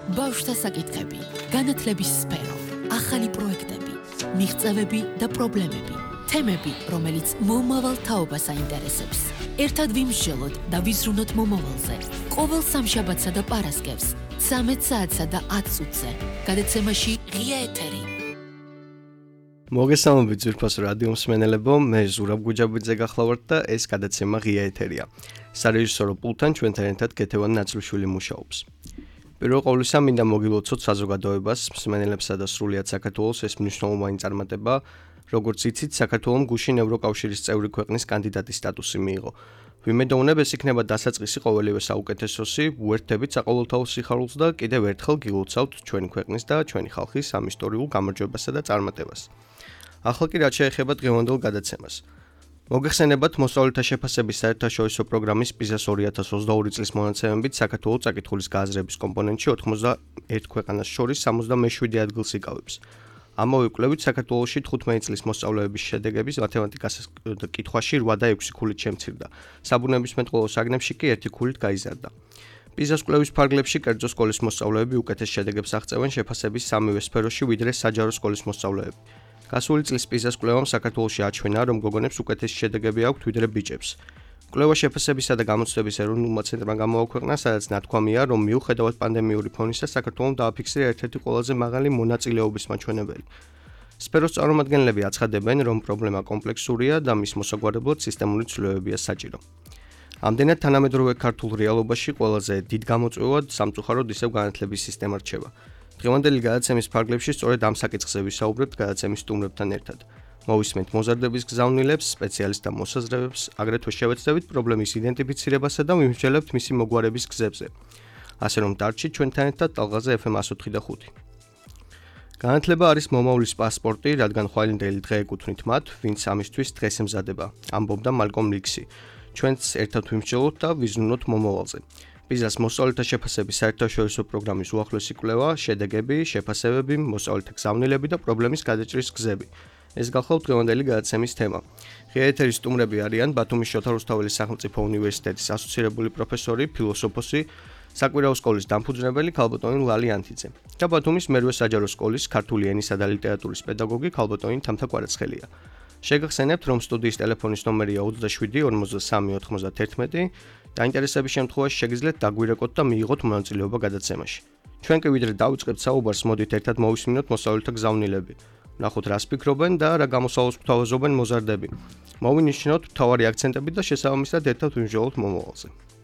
ბავშვთა საკითხები, განათლების სფერო, ახალი პროექტები, მიღწევები და პრობლემები, თემები, რომელიც მომავალ თაობას აინტერესებს. ერთად ვიმსჯელოთ და ვიზრუნოთ მომავალზე. ყოველ სამშაბათსა და პარასკევს, 13 საათსა და 10 წუთზე. გადაცემაში ღია ეთერი. მოგესალმებით ძვირფასო რადიო მსმენელებო, მე ზურაბ გუჯაბიძე გახლავართ და ეს გადაცემა ღია ეთერია. სარეჟისორო პულტთან ჩვენთან ერთად გეთევან ნაცრუშვილი მუშაობს. პირველ ყოვლისა მინდა მოგილოცოთ საზოგადოებას, მსმენელებსა და სრულიად საქართველოს ეს მნიშვნელოვანი წარმატება, როგორც იცით, საქართველომ გუშინ ევროკავშირის წევრი ქვეყნის კანდიდატის სტატუსი მიიღო. ვიმედოვნებ ეს იქნება დასაწყისი ყოველივე საუკეთესოსი, ვუერთდებით საყოველთაო სიხარულს და კიდევ ერთხელ გილოცავთ ჩვენი ქვეყნის და ჩვენი ხალხის ამ ისტორიულ გამარჯვებასა და წარმატებას. ახლა კი რაც შეეხება დღევანდელ გადაცემას. მოგეხსენებათ მოსწავლეთა შეფასების საერთაშორისო პროგრამის PISA-ს 2022 წლის მონაცემებით საქართველოს საკითხulis გააზრების კომპონენტში 91 ქვეყანას შორის 77 ადგილს იკავებს. ამავე კვლევით საქართველოში 15 წლის მოსწავლეების შედეგების მათემატიკას კითხვაში 8 და 6 ქულით შემცირდა. საბუნებისმეტყველო საგნებში კი 1 ქულით გაიზარდა. PISA-ს კვლევის ფარგლებში კერძო სკოლის მოსწავლეები უკეთეს შედეგებს აღწევენ შეფასების სამივე სფეროში, ვიდრე საჯარო სკოლის მოსწავლეები. გასული წლის PISA-ს კვლევამ საქართველოში აჩვენა, რომ გოგონებს უკეთესი შედეგები აქვთ ვიდრე ბიჭებს. კვლევა შეფასებისა და გამოცდების ეროვნულმა ცენტრმა გამოაქვეყნა, სადაც ნათქვამია, რომ მიუხედავად პანდემიური ფონისა, საქართველომ დააფიქსირა ერთ-ერთი ყველაზე მაღალი მონაწილეობის მაჩვენებელი. სფეროს წარმომადგენლები აცხადებენ, რომ პრობლემა კომპლექსურია და მის მოსაგვარებლად სისტემური ცვლილებებია საჭირო. ამდენად თანამედროვე ქართულ რეალობაში ყველაზე დიდ გამოწვევად სამწუხაროდ ისევ განათლების სისტემა რჩება. დღევანდელი გადაცემის ფარგლებში სწორედ ამ საკითხზე ვისაუბრებთ გადაცემის სტუმრებთან ერთად. მოვისმენთ მოზარდების გზავნილებს, სპეციალისტთა მოსაზრებებს, აგრეთვე შევეცდებით პრობლემის იდენტიფიცირებასა და ვიმსჯელებთ მისი მოგვარების გზებზე. ასე რომ დარჩით ჩვენთან ერთად ტალღაზე FM 104.5. განათლება არის მომავლის პასპორტი, რადგან ხვალინდელი დღე ეკუთვნით მათ, ვინც ამისთვის დღეს ემზადება, ამბობდა მალკომ ლიქსი. ჩვენც ერთად ვიმსჯელოთ და ვიზრუნოთ მომავალზე. PISA-ს მოსწავლეთა შეფასების საერთაშორისო პროგრამის უახლოესი კვლევა, შედეგები, შეფასებები, მოსწავლეთა გზავნილები და პრობლემის გადაჭრის გზები. ეს გახლავთ დღევანდელი გადაცემის თემა. ღია ეთერის სტუმრები არიან ბათუმის შოთა რუსთაველის სახელმწიფო უნივერსიტეტის ასოცირებული პროფესორი, ფილოსოფოსი, საკვირაო სკოლის დამფუძნებელი ქალბატონი ლალი ანთიძე და ბათუმის მერვე საჯარო სკოლის ქართული ენისა და ლიტერატურის პედაგოგი ქალბატონი თამთა კვარაცხელია. შეგახსენებთ, რომ სტუდიის ტელეფონის ნომერია 27 43 91. დაინტერესების შემთხვევაში შეგიძლიათ დაგვირეკოთ და მიიღოთ მონაწილეობა გადაცემაში. ჩვენ კი ვიდრე დავიწყებთ საუბარს, მოდით ერთად მოვისმინოთ მოსწავლეთა გზავნილები. ნახოთ რას ფიქრობენ და რა გამოსავალს გვთავაზობენ მოზარდები. მოვინიშნოთ მთავარი აქცენტები და შესაბამისად ერთად ვიმსჯელოთ მომავალზე.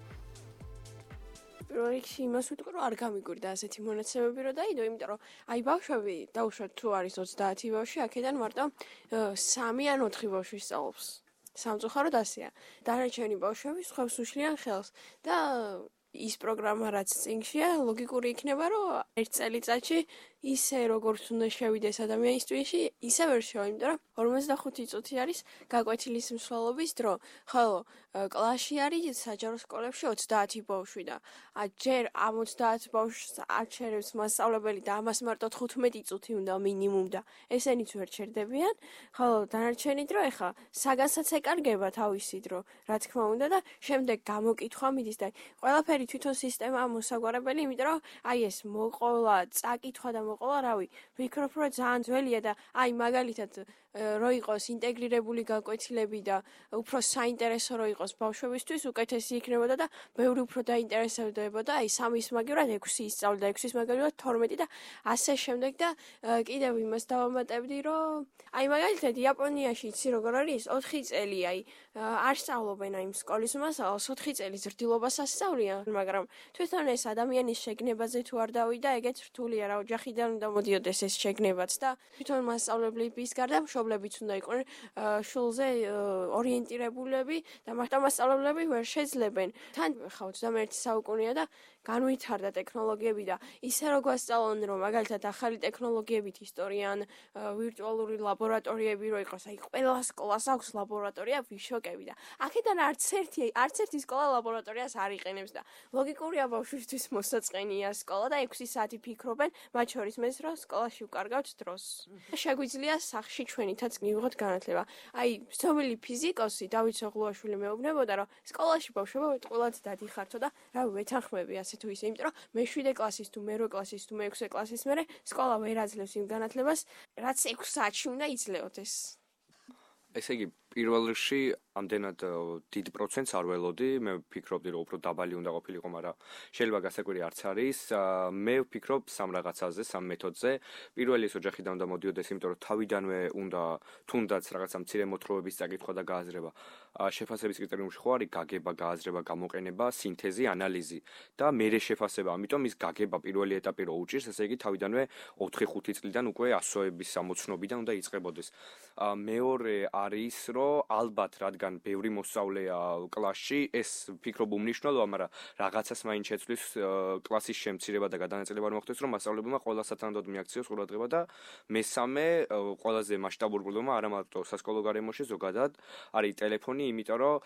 პირველ რიგში იმას ვიტყვი, რომ არ გამიგვირდა ასეთი მონაცემები, რომ დაიდო, იმიტომ რომ აი ბავშვები, დაუშვათ თუ არის 30 ბავშვი, აქედან მარტო 3 ან 4 ბავშვი სწავლობს. სამწუხაროდ ასეა. დანარჩენი ბავშვები სხვებს უშლიან ხელს და ის პროგრამა რაც წინშია, ლოგიკური იქნება, რომ ერთ წელიწადში ისე როგორც უნდა შევიდეს ადამიანის ტვინში, ისე ვერ შევა, იმიტომ რომ 45 წუთი არის გაკვეთილის მსვლელობის დრო. ხოლო კლასში არის საჯარო სკოლებში 30 ბავშვი და ჯერ ამ 30 ბავშვს აჩერებს მასწავლებელი და ამას მარტო 15 წუთი უნდა მინიმუმ და ესენიც ვერ ჩერდებიან. ხოლო დანარჩენი დრო ეხა საგანსაც ეკარგება თავისი დრო, რა თქმა უნდა და შემდეგ გამოკითხვა მიდის და ყველაფერი თვითონ სისტემაა მოსაგვარებელი, იმიტომ რომ აი ეს მოყოლა, წაკითხვა და მოყოლა, რავი, ვფიქრობ, რომ ძალიან ძველია და აი მაგალითად რო იყოს ინტეგრირებული გაკვეთილები და უფრო საინტერესო რო იყოს ბავშვებისთვის, უკეთესი იქნებოდა და ბევრი უფრო დაინტერესებდებოდა, აი 3-ის მაგივრად 6 ისწავლიდა, 6-ის მაგივრად 12 და ასე შემდეგ და კიდევ იმას დავამატებდი, რომ აი მაგალითად იაპონიაში იცი როგორ არის 4 წელი აი არ სწავლობენ აი სკოლის მასალას 4 წელი ზრდილობას ასწავლიან, მაგრამ თვითონ ეს ადამიანის შეგნებაზე თუ არ დავიდა, ეგეც რთულია რა, ოჯახიდან უნდა მოდიოდეს ეს შეგნებაც და თვითონ მასწავლებლების გარდა მშობლებიც უნდა იყვნენ შულზე ორიენტირებულები და მარტო მასწავლებლები ვერ შეძლებენ. თან ხა 21 საუკუნეა და განვითარდა ტექნოლოგიები და ისე რო გვასწავლონ, რომ მაგალითად ახალი ტექნოლოგიებით ისტორიან, ვირტუალური ლაბორატორიები რო იყოს, აი ყველა სკოლას აქვს ლაბორატორია, ვიშოკები და აქედან არც ერთი სკოლა ლაბორატორიას არ იყენებს და ლოგიკურია ბავშვისთვის მოსაწყენია სკოლა და 6 საათი ფიქრობენ, მათ შორის მეც რომ სკოლაში ვკარგავთ დროს. შეგვიძლია სახში ჩვენი ერთმანეთაც მივიღოთ განათლება. აი, ცნობილი ფიზიკოსი დავით სოღლუაშვილი მეუბნებოდა, რომ სკოლაში ბავშვებო ყველად დადიხართო და რა ვეთანხმები ასე თუ ისე, იმიტომ რომ მე-7 კლასის თუ მე-8 კლასის თუ მე-6 კლასის მერე სკოლა ვერ აძლევს იმ განათლებას, რაც 6 საათში უნდა იძლეოთ ეს. ესე იგი, პირველ რიგში ამდენად დიდ პროცენტს არ ველოდი, მე ვფიქრობდი, რომ უფრო დაბალი უნდა ყოფილიყო, მაგრამ შეიძლება გასაკვირი არც არის. მე ვფიქრობ სამ რაღაცაზე, სამ მეთოდზე. პირველი ის ოჯახიდან უნდა მოდიოდეს, იმიტომ რომ თავიდანვე უნდა თუნდაც რაღაცა მცირე მოთხრობების წაკითხვა და გააზრება. შეფასების კრიტერიუმში ხო არის გაგება, გააზრება, გამოყენება, სინთეზი, ანალიზი და მერე შეფასება. ამიტომ ის გაგება პირველი ეტაპი რო უჭირს, ესე იგი თავიდანვე 4-5 წლიდან უკვე ასოების ამოცნობიდან უნდა იწყებოდეს. მეორე არის, რომ ალბათ რადგან ბევრი მოსწავლეა კლასში, ეს ვფიქრობ უმნიშვნელოა, მაგრამ რაღაცას მაინც შეცვლის კლასის შემცირება და გადანაწილება რომ მოხდეს, რომ მასწავლებელმა ყველა სათანადოდ მიაქციოს ყურადღება და მესამე ყველაზე მასშტაბური პრობლემა არა მარტო სასკოლო გარემოში, ზოგადად არის ტელეფონი, იმიტომ რომ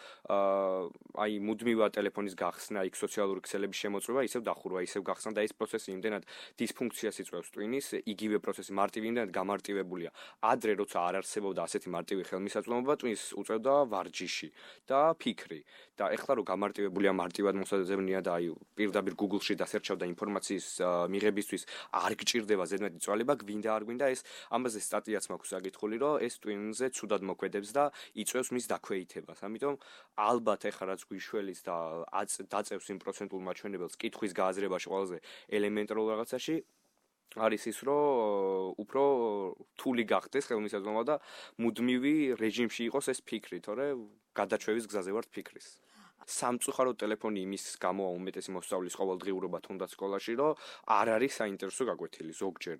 აი მუდმივად ტელეფონის გახსნა, იქ სოციალური ქსელების შემოწმება, ისევ დახურვა, ისევ გახსნა და ეს პროცესი იმდენად დისფუნქციას იწვევს ტვინის, იგივე პროცესი მარტივი იმდენად გამარტივებულია. ადრე როცა არ არსებობდა ასეთი მარტივი ხელმისაწვდომობა, ტვინს უწევდა ვარჯიში და ფიქრი. და ეხლა რომ გამარტივებულია, მარტივად მოსაძებნია და აი პირდაპირ Google-ში დასერჩავდა ინფორმაციის მიღებისთვის არ გჭირდება ზედმეტი წვალება, გვინდა არ გვინდა, ეს ამაზე სტატიაც მაქვს საკითხული, რომ ეს ტვინზე ცუდად მოქმედებს და იწვევს მის დაქვეითებას. ამიტომ ალბათ ეხლა რაც გვიშველის და დაწევს იმ პროცენტულ მაჩვენებელს კითხვის გააზრებაში ყველაზე ელემენტარულ რაღაცაში არის ის, რომ უფრო რთული გახდეს ხელმისაწვდომობა და მუდმივი რეჟიმში იყოს ეს ფიქრი, თორე გადაჩვევის გზაზე ვართ ფიქრის. სამწუხაროდ ტელეფონი იმის გამოა უმეტესი მოსწავლის ყოველდღიურობა თუნდაც სკოლაში, რომ არ არის საინტერესო გაკვეთილი ზოგჯერ,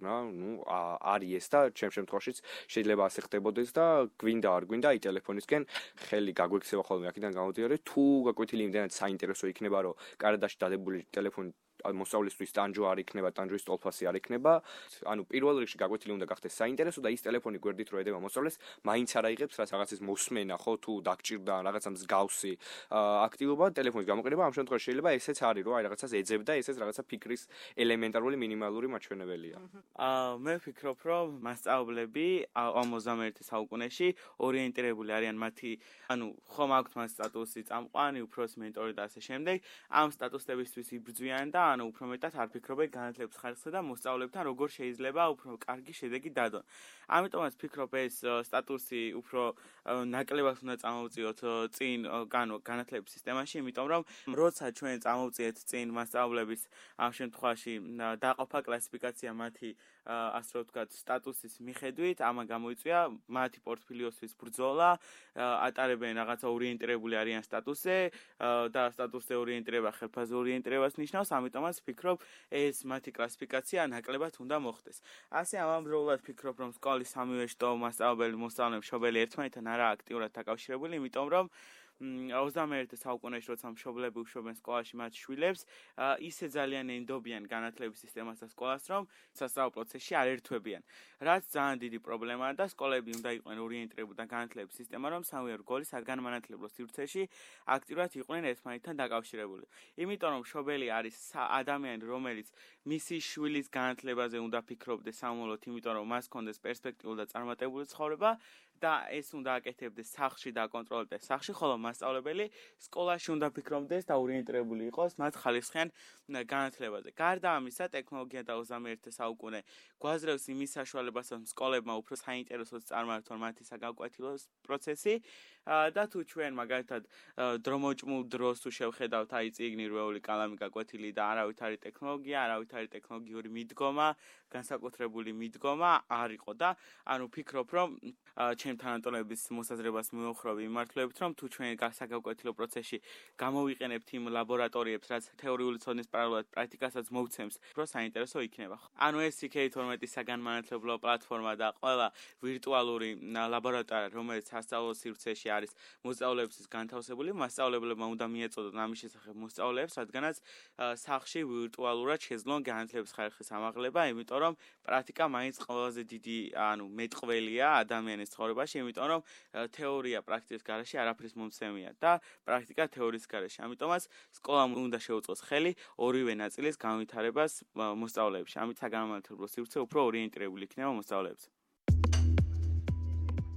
არის ეს და ჩემ შემთხვევაშიც შეიძლება ასე ხდებოდეს და გვინდა არ გვინდა აი ტელეფონისკენ ხელი გაგვექცევა ხოლმე აქედან გამოდიარე, თუ გაკვეთილი იმდენად საინტერესო იქნება, რომ კარადაში დადებული ტელეფონი მოსწავლისთვის ტანჯვა არ იქნება, ტანჯვის ტოლფასი არ იქნება. ანუ პირველ რიგში გაკვეთილი უნდა გახდეს საინტერესო და ის ტელეფონი გვერდით რო ედება მოსწავლეს, მაინც არ აიღებს რაღაცის მოსმენა, ხო, თუ დაგჭირდა რაღაცა მსგავსი აქტივობა, ტელეფონის გამოყენება ამ შემთხვევაში შეიძლება ესეც არის, რომ აი რაღაცას ეძებდა, ესეც რაღაცა ფიქრის ელემენტარული მინიმალური მაჩვენებელია. მე ვფიქრობ, რომ მასწავლებლები ამ 21 საუკუნეში ორიენტირებული არიან მათი, ანუ ხომ აქვთ მას სტატუსი წამყვანი, უფროსი, მენტორი და ასე შემდეგ. ამ სტატუსებისთვის იბრძვიან და ანუ უფრო მეტად არ ფიქრობენ განათლების ხარისხზე და მოსწავლეებთან როგორ შეიძლება უფრო კარგი შედეგი დადონ. ამიტომაც ვფიქრობ ეს სტატუსი უფრო ნაკლებად უნდა წამოვწიოთ წინ განათლების სისტემაში, იმიტომ რომ როცა ჩვენ წამოვწიეთ წინ მასწავლებლების ამ შემთხვევაში დაყოფა კლასიფიკაცია მათი ასე რომ ვთქვათ სტატუსის მიხედვით, ამან გამოიწვია მათი პორტფოლიოსთვის ბრძოლა, ატარებენ რაღაცა ორიენტირებული არიან სტატუსზე და სტატუსზე ორიენტირება ხელფასზე ორიენტირებას ნიშნავს, ამიტომაც ვფიქრობ ეს მათი კლასიფიკაცია ნაკლებად უნდა მოხდეს. ასე ამავდროულად ვფიქრობ რომ სკოლის სამივე შტო მასწავლებელი, მოსწავლე, მშობელი ერთმანეთთან არაა აქტიურად დაკავშირებული, იმიტომ რომ 21 საუკუნეში როცა მშობლები უშვებენ სკოლაში მათ შვილებს, ისე ძალიან ენდობიან განათლების სისტემას და სკოლას, რომ სასწავლო პროცესში არ ერთვებიან. რაც ძალიან დიდი პრობლემაა და სკოლები უნდა იყვნენ ორიენტირებული და განათლების სისტემა, რომ სამივე რგოლი საგანმანათლებლო სივრცეში აქტიურად იყვნენ ერთმანეთთან დაკავშირებული. იმიტომ რომ მშობელი არის ადამიანი, რომელიც მისი შვილის განათლებაზე უნდა ფიქრობდეს სამომავლოდ, იმიტომ რომ მას ჰქონდეს პერსპექტიული და წარმატებული ცხოვრება და ეს უნდა აკეთებდეს სახლში და აკონტროლდეს სახლში, ხოლო მასწავლებელი სკოლაში უნდა ფიქრობდეს და ორიენტირებული იყოს მათ ხალისხიან განათლებაზე. გარდა ამისა, ტექნოლოგია და 21 საუკუნე გვაძლევს იმის საშუალებას, რომ სკოლებმა უფრო საინტერესოდ წარმართონ მათი საგაკვეთილო პროცესი და თუ ჩვენ მაგალითად დრომოჭმულ დროს თუ შევხედავთ, აი წიგნი რვეული კალამი გაკვეთილი და არავითარი ტექნოლოგია, არავითარი ტექნოლოგიური მიდგომა, განსაკუთრებული მიდგომა არ იყო და ანუ ვფიქრობ, რომ ჩემ თანატოლების მოსაზრებას მივუხრობ იმართლებით, რომ თუ ჩვენ საგაკვეთილო პროცესში გამოვიყენებთ იმ ლაბორატორიებს, რაც თეორიული ცოდნის პარალელურად პრაქტიკასაც მოვცემს, უფრო საინტერესო იქნება. ანუ ეს CK12 საგანმანათლებლო პლატფორმა და ყველა ვირტუალური ლაბორატორია, რომელიც სასწავლო სივრცეში არის მოსწავლეებისთვის განთავსებული, მასწავლებლებმა უნდა მიეწოდონ ამის შესახებ მოსწავლეებს, რადგანაც სახლში ვირტუალურად შეძლონ განათლების ხარისხის ამაღლება, იმიტომ რომ პრაქტიკა მაინც ყველაზე დიდი, ანუ მეტყველია ადამიანის ცხოვრებაში, იმიტომ რომ თეორია პრაქტიკის გარეშე არაფრის მომცემია და პრაქტიკა თეორიის გარეშე. ამიტომაც სკოლამ უნდა შეუწყოს ხელი ორივე ნაწილის განვითარებას მოსწავლეებში. ამით საგანმანათლებლო სივრცე უფრო ორიენტირებული იქნება მოსწავლეებზე.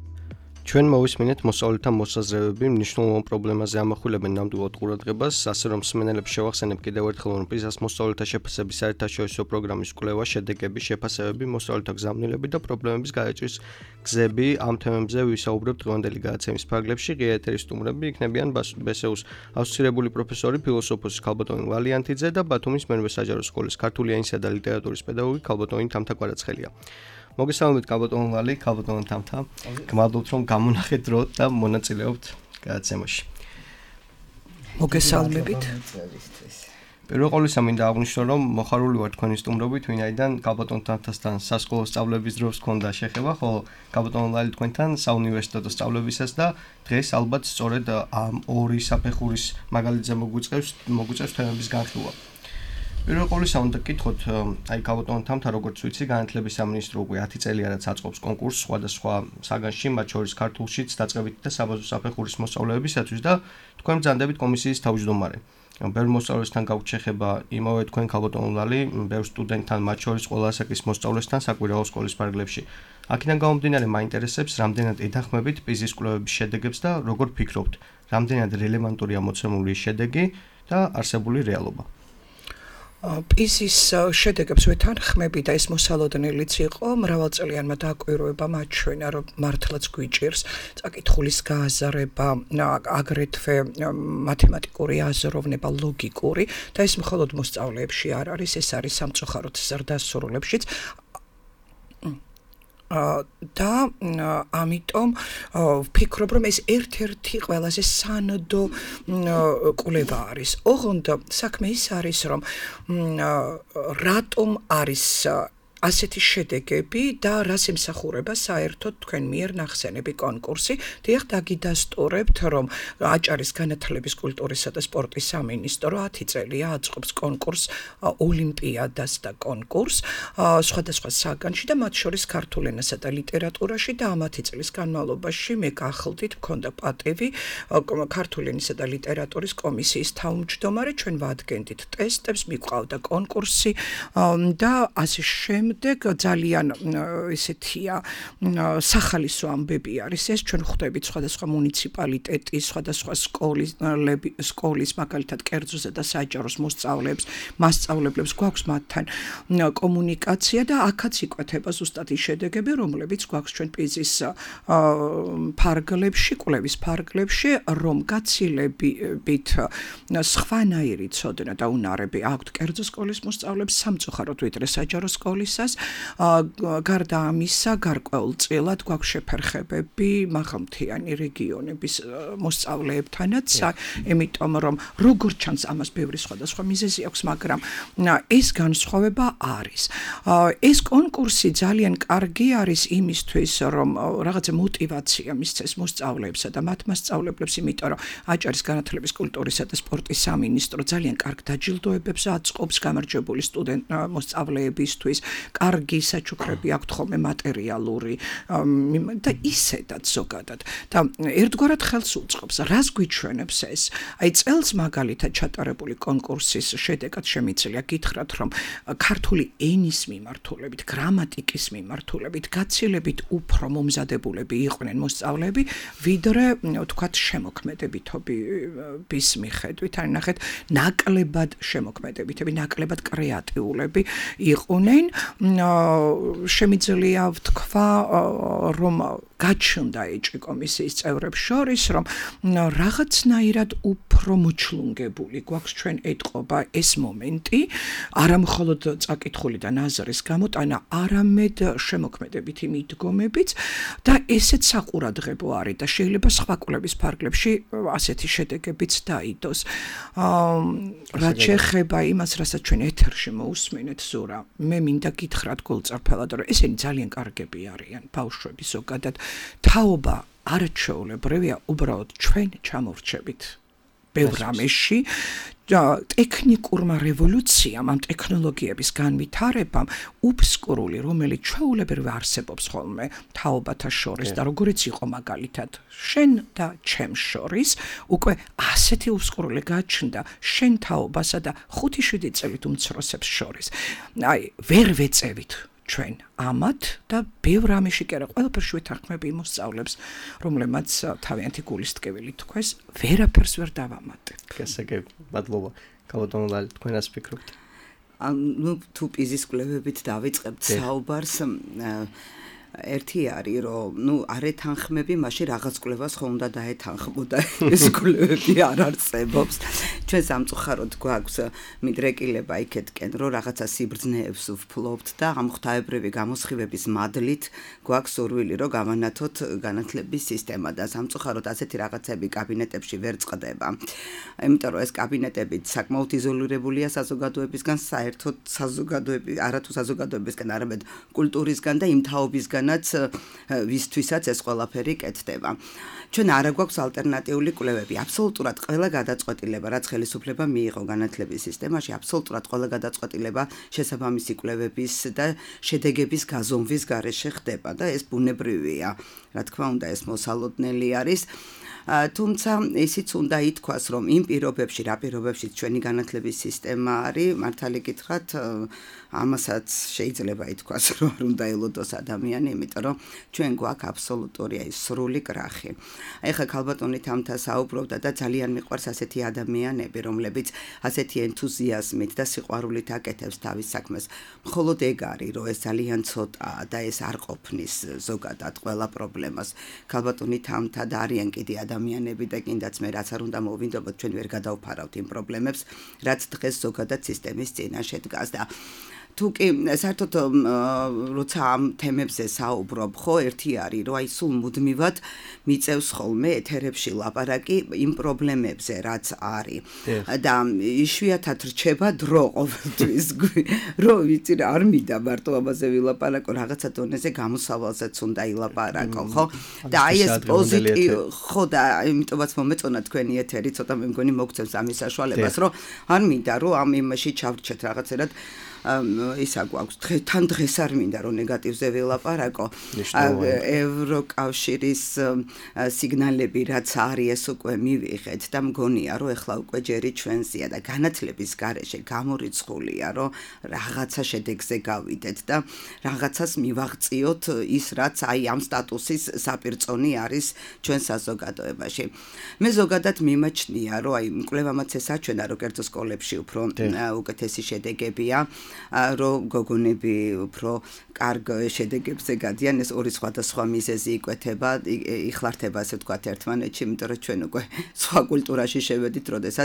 ჩვენ მოვისმინეთ მოსწავლეთა მოსაზრებები მნიშვნელოვან პრობლემაზე ამახვილებენ ნამდვილად ყურადღებას, ასე რომ მსმენელებს შევახსენებ კიდევ ერთხელ, რომ პიზას მოსწავლეთა შეფასების საერთაშორისო პროგრამის კვლევა, შედეგები, შეფასებები, მოსწავლეთა გზავნილები და პრობლემების გადაჭრის გზები ამ თემებზე ვისაუბრებთ დღევანდელი გადაცემის ფარგლებში. ღია ეთერის სტუმრები იქნებიან ბსეუს ასოცირებული პროფესორი, ფილოსოფოსი ქალბატონი ვალიანთიძე და ბათუმის მერვე საჯარო სკოლის ქართული ენისა და ლიტერატურის პედაგოგი ქალბატონი თამთა კვარაცხელია. მოგესალმებით ქალბატონ ვალი, ქალბატონ თამთა. გმადლობთ რომ გამონახეთ დრო და მონაწილეობთ გადაცემაში. მოგესალმებით. პირველ ყოვლისა მინდა აღვნიშნო რომ მოხარული ვარ თქვენი სტუმრობით, ვინაიდან ქალბატონ თამთასთან სასკოლო სწავლების დროს ჰქონდა შეხება, ხოლო ქალბატონ ვალი თქვენთან საუნივერსიტეტო სწავლებისას და დღეს ალბათ სწორედ ამ ორი საფეხურის მაგალითზე მოგვიწევს თემების განხილვა. პირველ ყოვლისა უნდა გკითხოთ, აი ქალბატონ თამთა, როგორც ვიცი, განათლების სამინისტრო უკვე 10 წელია რაც აწყობს კონკურსს სხვადასხვა საგანში, მათ შორის ქართულშიც დაწყებითი და საბაზრო საფეხურის მოსწავლეებისათვის და თქვენ ბრძანდებით კომისიის თავმჯდომარე. ბევრ მოსწავლესთან გაქვთ შეხება, იმავე თქვენ ქალბატონ ვალი, ბევრ სტუდენტთან, მათ შორის ყველა ასაკის მოსწავლესთან საკვირაო სკოლის ფარგლებში. აქედან გამომდინარე მაინტერესებს, რამდენად ეთანხმებით პიზის კვლევების შედეგებს და როგორ ფიქრობთ, რამდენად რელევანტურია მოცემული შედეგი და არსებული რეალობა. პიზის შედეგებს ვეთანხმები და ეს მოსალოდნელიც იყო მრავალწლიანმა დაკვირვებამ აჩვენა, რომ მართლაც გვიჭირს წაკითხulis გააზრება, აგრეთვე მათემატიკური აზროვნება, ლოგიკური და ეს მხოლოდ მოსწავლეებში არ არის, ეს არის სამწუხაროდ ზრდასრულებშიც. და ამიტომ ვფიქრობ, რომ ეს ერთ-ერთი ყველაზე სანდო კვლევა არის. ოღონდ საქმე ის არის, რომ რატომ არის ასეთი შედეგები და რას ემსახურება საერთოდ თქვენ მიერ ნახსენები კონკურსი. დიახ, დაგიდასტურებთ, რომ აჭარის განათლების, კულტურისა და სპორტის სამინისტრო 10 წელია აწყობს კონკურსს, ოლიმპიადას და კონკურსს სხვადასხვა საგანში და მათ შორის ქართულ ენასა და ლიტერატურაში და ამ 10 წლის განმავლობაში მე გახლდით, მქონდა პატივი ქართულ ენისა და ლიტერატურის კომისიის თავმჯდომარე, ჩვენ ვადგენდით ტესტებს, მიყვავდა კონკურსი და ასე შემდეგ. ძალიან ესეთია სახალისო ამბები არის ეს, ჩვენ ხვდებით სხვადასხვა მუნიციპალიტეტის, სხვადასხვა სკოლის, მაგალითად კერძოზე და საჯაროს მოსწავლეებს, მასწავლებლებს გვაქვს მათთან კომუნიკაცია და აქაც იკვეთება ზუსტად ის შედეგები, რომლებიც გვაქვს ჩვენ პიზის ფარგლებში, კვლევის ფარგლებში, რომ გაცილებით სხვანაირი ცოდნა და უნარები აქვთ კერძო სკოლის მოსწავლეებს სამწუხაროდ ვიდრე საჯარო სკოლის გარდა ამისა, გარკვეულწილად გვაქვს შეფერხებები მაღალმთიანი რეგიონების მოსწავლეებთანაც, იმიტომ რომ როგორც ჩანს ამას ბევრი სხვადასხვა მიზეზი აქვს, მაგრამ ეს განსხვავება არის. ეს კონკურსი ძალიან კარგი არის იმისთვის, რომ რაღაცა мотиваცია მისცეს მოსწავლეებსა და მათ მასწავლებლებს, იმიტომ რომ აჭარის განათლების, კულტურისა და სპორტის სამინისტრო ძალიან კარგ დაჯილდოებებს აწყობს გამარჯვებული მოსწავლეებისთვის. კარგი საჩუქრები აქვთ ხოლმე მატერიალური და ისედაც ზოგადად და ერთგვარად ხელს უწყობს. რას გვიჩვენებს ეს? აი წელს მაგალითად ჩატარებული კონკურსის შედეგად შემიძლია გითხრათ, რომ ქართული ენის მიმართულებით, გრამატიკის მიმართულებით გაცილებით უფრო მომზადებულები იყვნენ მოსწავლეები, ვიდრე თქვათ შემოქმედებითობის მიხედვით. აი ნახეთ, ნაკლებად შემოქმედებითები, ნაკლებად კრეატიულები იყვნენ. შემიძლია ვთქვა, რომ გაჩნდა ეჭვი კომისიის წევრებს შორის, რომ რაღაცნაირად უფრო მოჩლუნგებული გვაქვს ჩვენ ეთყობა ეს მომენტი, არა მხოლოდ წაკითხული და ნაზრის გამოტანა, არამედ შემოქმედებითი მიდგომებიც და ესეც საყურადღებო არის და შეიძლება სხვა კვლევის ფარგლებში ასეთი შედეგებიც დაიდოს. რაც შეეხება იმას, რასაც ჩვენ ეთერში მოусმინეთ, ზურა, მე მინდა გითხრათ გულწრფელად, რომ ესენი ძალიან კარგები არიან, ბავშვები ზოგადად. თაობა არაჩვეულებრივია, უბრალოდ ჩვენ ჩამოვრჩებით ბევრ რამეში. ტექნიკურმა რევოლუციამ, ამ ტექნოლოგიების განვითარებამ უბსკურული, რომელიც ჩვეულებრივ არსებობს ხოლმე თაობათა შორის და როგორიც იყო მაგალითად შენ და ჩემ შორის, უკვე ასეთი უბსკურული გაჩნდა შენ თაობასა და 5-7 წელით უმცროსებს შორის. აი, ვერ ვეწევით ჩვენ ამათ და ბევრ ამაში კი არა, ყველაფერში ვეთანხმები იმ მოსწავლებს, რომლებმაც თავიანთი გულის ტკივილი თქვეს, ვერაფერს ვერ დავამატებ. გასაგებ, მადლობა. გალბატონო ლალი, თქვენ რას ფიქრობთ? ანუ თუ პიზის კვლევებით დავიწყებთ საუბარს, ერთი არის, რომ არ ეთანხმები, მაშინ რაღაც კვლევას ხო უნდა დაეთანხმოდა, ეს კვლევები არ არსებობს. ჩვენ სამწუხაროდ გვაქვს მიდრეკილება იქეთკენ, რომ რაღაცა სიბრძნეებს ვფლობთ და ამ ღვთაებრივი გამოსხივების მადლით გვაქვს სურვილი, რომ გავანათოთ განათლების სისტემა და სამწუხაროდ ასეთი რაღაცები კაბინეტებში ვერ წყდება. იმიტომ რომ ეს კაბინეტები საკმაოდ იზოლირებულია საზოგადოებისგან, საერთოდ არათუ საზოგადოებისგან, არამედ კულტურისგან და იმ თაობისგან ვისთვისაც ეს ყველაფერი კეთდება. ჩვენ არ გვაქვს ალტერნატიული კვლევები. აბსოლუტურად ყველა გადაწყვეტილება, რაც ხელისუფლება მიიღო განათლების სისტემაში, აბსოლუტურად ყველა გადაწყვეტილება შესაბამისი კვლევების და შედეგების გაზომვის გარეშე ხდება და ეს ბუნებრივია. რა თქმა უნდა, ეს მოსალოდნელი არის. თუმცა ისიც უნდა ითქვას, რომ იმ პირობებში, რა პირობებში ჩვენი განათლების სისტემა არის, მართალი გითხრათ, ამასაც შეიძლება ითქვას, რომ არ უნდა ელოდოს ადამიანი, იმიტომ რომ ჩვენ გვაქვს აბსოლუტური სრული კრახი. ეხლა ქალბატონით ამთა საუბრობდა და ძალიან მიყვარს ასეთი ადამიანები, რომლებიც ასეთი ენთუზიაზმით და სიყვარულით აკეთებს თავის საქმეს. მხოლოდ ეგ არის, რომ ეს ძალიან ცოტაა და ეს არ ყოფნის ზოგადად ყველა პრობლემას. ქალბატონით ამთა და არიან კიდე ადამიანები და კიდაც მე რაც არ უნდა მოვინდობოთ, ჩვენ ვერ გადავფარავთ იმ პრობლემებს, რაც დღეს ზოგადად სისტემის წინაშე დგას და თუ კი საერთოდ როცა ამ თემებზე საუბრობ, ხო, ერთი არის, რომ სულ მუდმივად მიწევს ხოლმე ეთერებში ლაპარაკი იმ პრობლემებზე, რაც არის. და იშვიათად რჩება დრო ყოველთვის, რომ ვიცი რა არ მინდა მარტო ამაზე ვილაპარაკო, რაღაცა დონეზე გამოსავალზეც უნდა ილაპარაკო, ხო? და აი ეს პოზიტივი, ხო და იმიტომაც მომეწონა თქვენი ეთერი, ცოტა მე მგონი მოგცემს ამის საშუალებას, რომ არ მინდა რომ ამ იმაში ჩავრჩეთ რაღაცერად ისა გვაქვს თან დღეს არ მინდა რომ ნეგატივზე ვილაპარაკო ევროკავშირის სიგნალები რაც არის ეს უკვე მივიღეთ და მგონია რომ ეხლა უკვე ჯერი ჩვენზეა და განათლების გარეშე გამორიცხულია რომ რაღაცა შედეგზე გავიდეთ და რაღაცას მივაღწიოთ ის რაც აი ამ სტატუსის საპირწონი არის ჩვენ საზოგადოებაში მე ზოგადად მიმაჩნია რომ აი მკვლევამაც ეს აჩვენა რომ კერძო სკოლებში უფრო უკეთესი შედეგებია რომ გოგონები უფრო კარგ შედეგებზე გადიან ეს ორი სხვადასხვა მიზეზი იკვეთება იხლართება ასე ვთქვათ ერთმანეთში იმიტომ რომ ჩვენ უკვე სხვა კულტურაში შევედით როდესაც